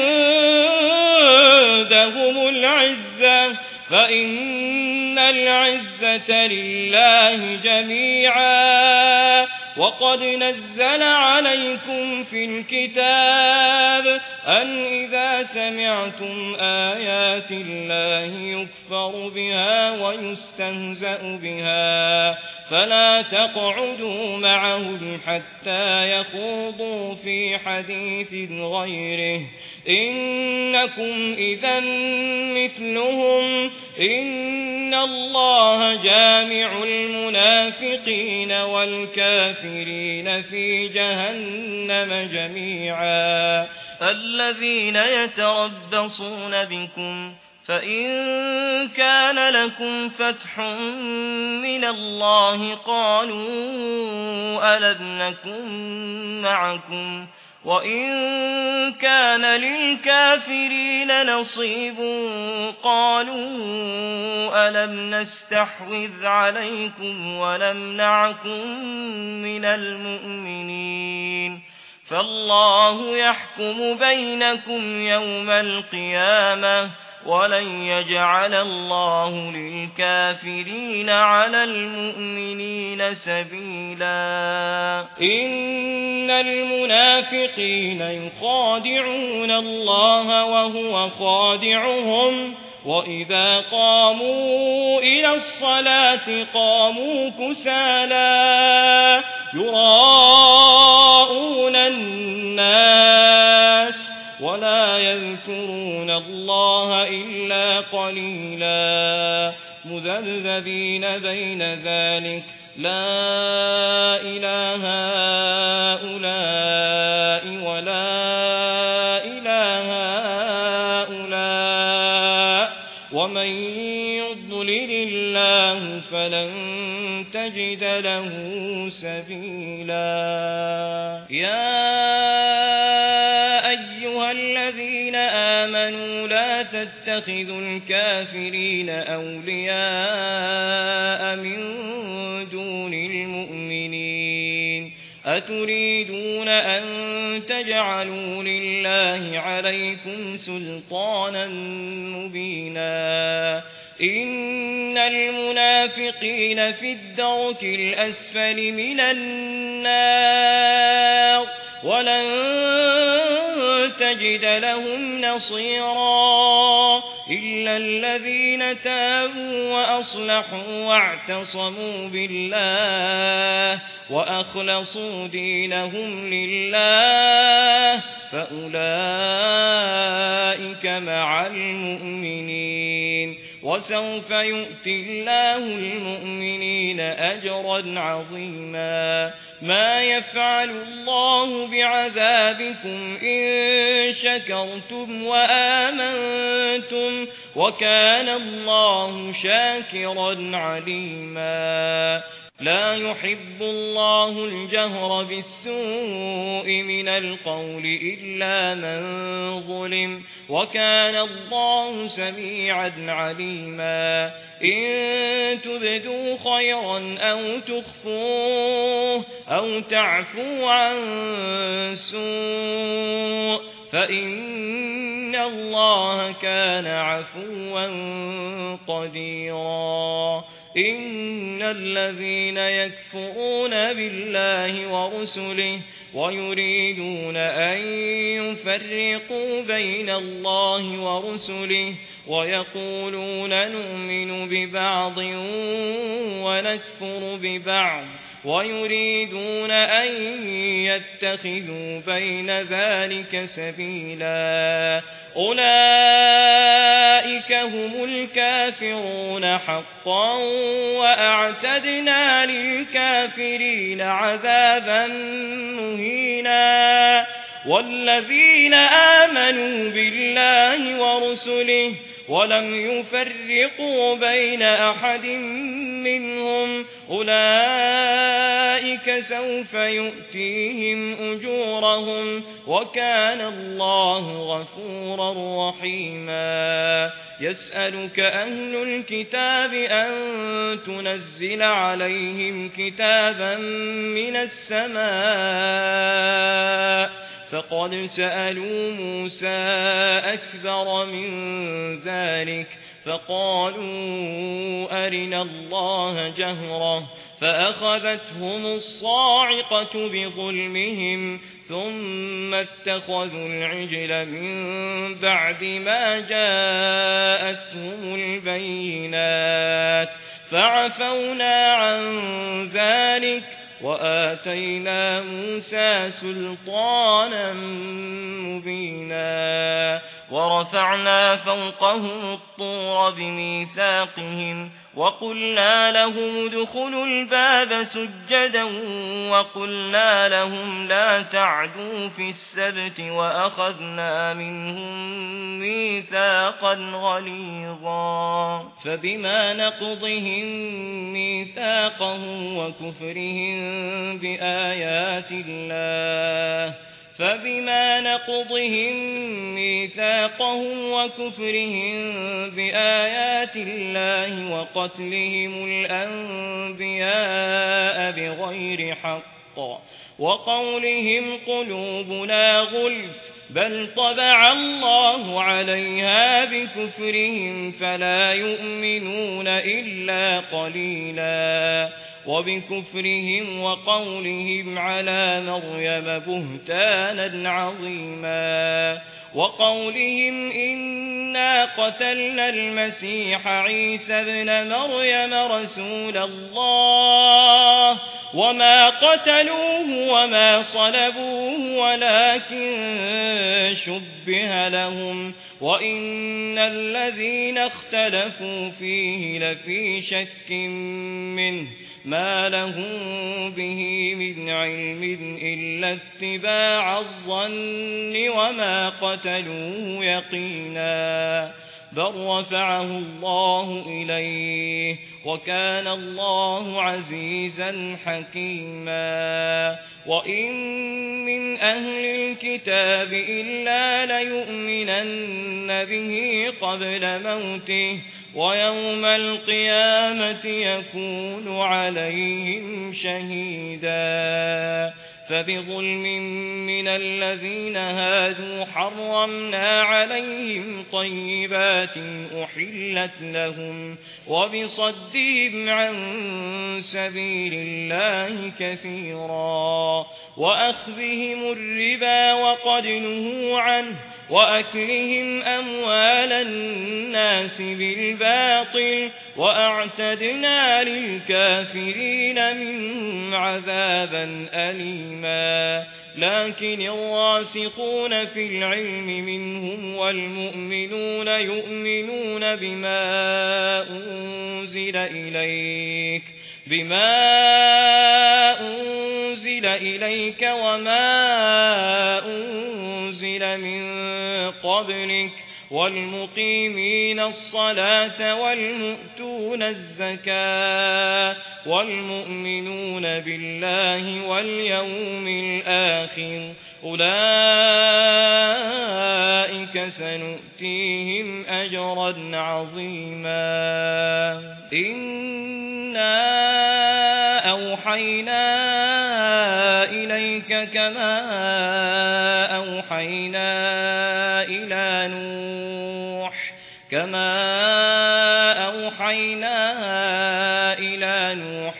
عندهم العزة فإن العزة لله جميعا وقد نزل عليكم في الكتاب أن إذا سمعتم آيات الله يكفر بها ويستهزأ بها فلا تقعدوا معهم حتى يخوضوا في حديث غيره إنكم إذا مثلهم إن الله جامع المنافقين المنافقين والكافرين في جهنم جميعا الذين يتربصون بكم فإن كان لكم فتح من الله قالوا ألم نكن معكم وإن كان للكافرين نصيب قالوا ألم نستحوذ عليكم ونمنعكم من المؤمنين فالله يحكم بينكم يوم القيامة ولن يجعل الله للكافرين على المؤمنين سبيلا إن المنافقين يخادعون الله وهو خادعهم وإذا قاموا إلى الصلاة قاموا كسالى يراءون الناس ولا يذكرون الله إلا قليلا مذبذبين بين ذلك لا إله هؤلاء ولا إله هؤلاء ومن يضلل الله فلن تجد له سبيلا يا أيها الذين آمنوا لا تتخذوا الكافرين أولياء من دون المؤمنين أتريدون أن تجعلوا لله عليكم سلطانا مبينا إن المنافقين في الدرك الأسفل من النار ولن تجد لهم نصيرا إلا الذين تابوا وأصلحوا واعتصموا بالله وأخلصوا دينهم لله فأولئك مع المؤمنين وسوف يؤتي الله المؤمنين أجرا عظيما ما يفعل الله بعذابكم إن شكرتم وآمنتم وكان الله شاكرا عليما لا يحب الله الجهر بالسوء من القول إلا من ظلم وكان الله سميعا عليما إن تبدوا خيرا أو تخفوه أو تعفوا عن سوء فإن الله كان عفوا قديرا إن الذين يكفرون بالله ورسله ويريدون أن يفرقوا بين الله ورسله ويقولون نؤمن ببعض ونكفر ببعض ويريدون أن يتخذوا بين ذلك سبيلا أولئك هم الكافرون حقا وأعتدنا للكافرين عذابا مهينا والذين آمنوا بالله ورسله ولم يفرقوا بين أحد منهم أولئك سوف يؤتيهم أجورهم وكان الله غفورا رحيما يسألك أهل الكتاب أن تنزل عليهم كتابا من السماء فقد سألوا موسى أكبر من ذلك فقالوا أرنا الله جهرة فأخذتهم الصاعقة بظلمهم ثم اتخذوا العجل من بعد ما جاءتهم البينات فعفونا عن ذلك وآتينا موسى سلطانا مبينا ورفعنا فوقهم الطور بميثاقهم وقلنا لهم ادخلوا الباب سجدا وقلنا لهم لا تعدوا في السبت وأخذنا منهم ميثاقا غليظا فبما نقضهم ميثاقهم وكفرهم بآيات الله فبما نقضهم ميثاقهم وكفرهم بآيات الله وقتلهم الأنبياء بغير حق وقولهم قلوبنا غلف بل طبع الله عليها بكفرهم فلا يؤمنون إلا قليلا وبكفرهم وقولهم على مريم بهتانا عظيما وقولهم إنا قتلنا المسيح عيسى ابن مريم رسول الله وما قتلوه وما صلبوه ولكن شبه لهم وإن الذين اختلفوا فيه لفي شك منه ما لهم به من علم إلا اتباع الظن وما قتلوه يقينا بل رفعه الله إليه وكان الله عزيزا حكيما وإن من أهل الكتاب إلا ليؤمنن به قبل موته ويوم القيامة يكون عليهم شهيدا فبظلم من الذين هادوا حرمنا عليهم طيبات أحلت لهم وبصدهم عن سبيل الله كثيرا وأخذهم الربا وقد نهوا عنه وأكلهم أموال الناس بالباطل وأعتدنا للكافرين منهم عذابا أليما لكن الراسخون في العلم منهم والمؤمنون يؤمنون بما أنزل إليك بما أنزل إليك وما أنزل من قبلك والمقيمين الصلاة والمؤتون الزكاة والمؤمنون بالله واليوم الآخر أولئك سنؤتيهم أجرا عظيما إنا أوحينا إليك كما أوحينا إلى نوح كما أوحينا إلى نوح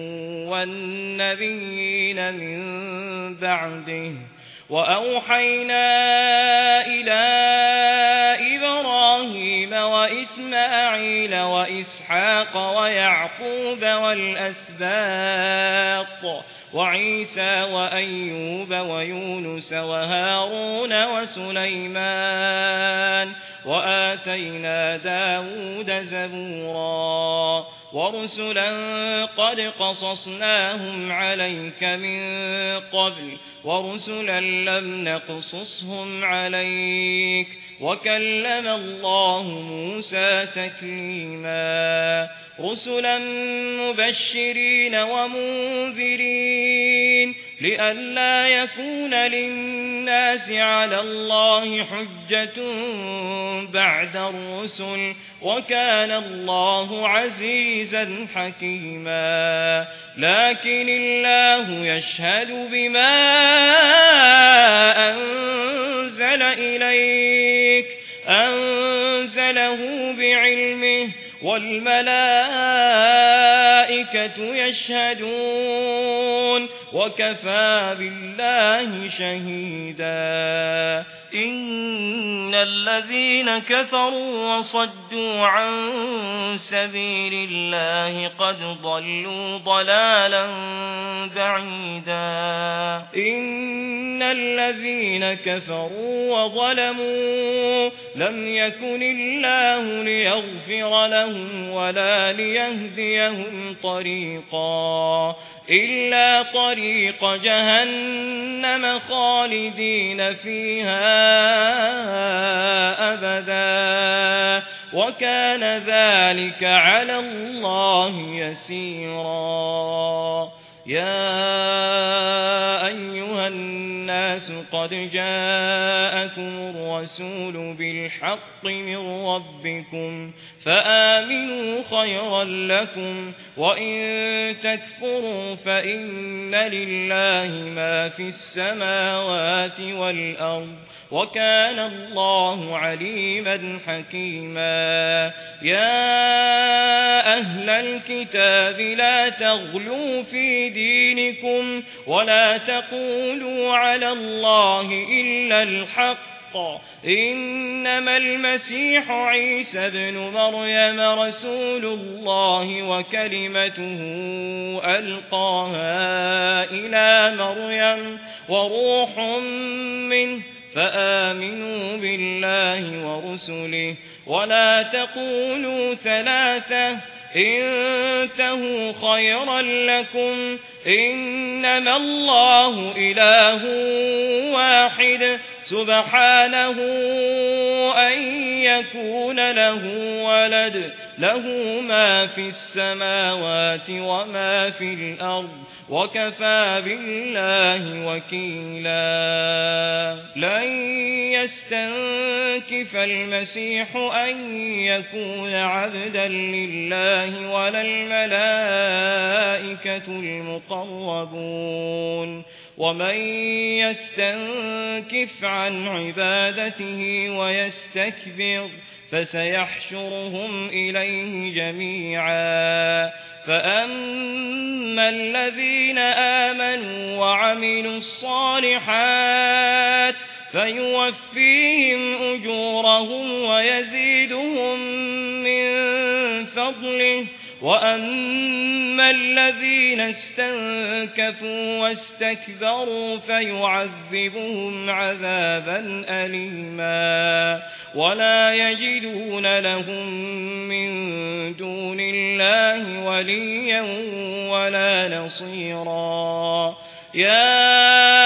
والنبيين من بعده وأوحينا إلى إبراهيم وإسماعيل وإسحاق ويعقوب والأسباط وعيسى وأيوب ويونس وهارون وسليمان وآتينا داود زبورا ورسلا قد قصصناهم عليك من قبل ورسلا لم نقصصهم عليك وكلم الله موسى تكليما رسلا مبشرين ومنذرين لئلا يكون للناس على الله حجة بعد الرسل وكان الله عزيزا حكيما لكن الله يشهد بما أنزل إليك أنزله بعلمه والملائكة يشهدون وكفى بالله شهيدا إن الذين كفروا وصدوا عن سبيل الله قد ضلوا ضلالا بعيدا إن إن الذين كفروا وظلموا لم يكن الله ليغفر لهم ولا ليهديهم طريقا إلا طريق جهنم خالدين فيها أبدا وكان ذلك على الله يسيرا يا أيها الناس قد جاءكم الرسول بالحق من ربكم فآمنوا خيرا لكم وإن تكفروا فإن لله ما في السماوات والأرض وكان الله عليما حكيما يا أهل الكتاب لا تغلوا في دينكم ولا تقولوا على الله إلا الحق إنما المسيح عيسى ابن مريم رسول الله وكلمته ألقاها إلى مريم وروح منه فآمنوا بالله ورسله ولا تقولوا ثلاثة انتهوا خيرا لكم إنما الله إله واحد سبحانه أن يكون له ولد له ما في السماوات وما في الأرض وكفى بالله وكيلا لن يستنكف المسيح أن يكون عبدا لله ولا الملائكة المقربون ومن يستنكف عن عبادته ويستكبر فسيحشرهم إليه جميعا فأما الذين آمنوا وعملوا الصالحات فيوفيهم أجورهم ويزيدهم من فضله وأما الذين استنكفوا واستكبروا فيعذبهم عذابا أليما ولا يجدون لهم من دون الله وليا ولا نصيرا يا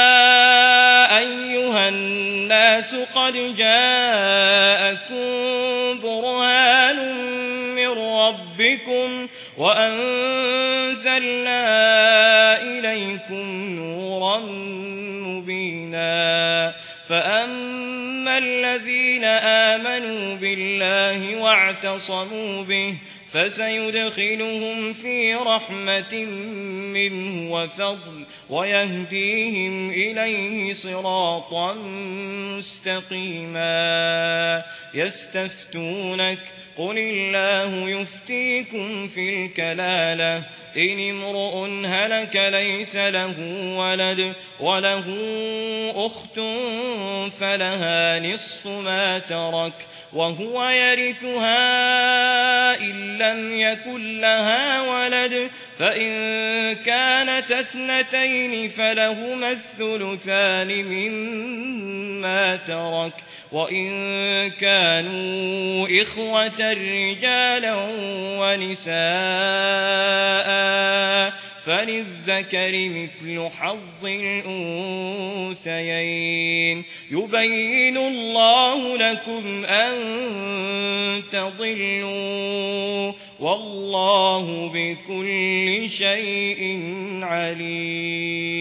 أيها الناس قد جاءكم برهان من ربكم وأنزلنا إليكم نورا مبينا فأما الذين آمنوا بالله واعتصموا به فسيدخلهم في رحمة منه وفضل ويهديهم إليه صراطا مستقيما يستفتونك قل الله يفتيكم في الكلالة إن امرؤ هلك ليس له ولد وله أخت فلها نصف ما ترك وهو يرثها إن لم يكن لها ولد فإن كانت اثنتين فلهما الثلثان مما ترك وإن كانوا إخوة رجالا ونساء فللذكر مثل حظ الأنثيين يبين الله لكم أن تضلوا والله بكل شيء عليم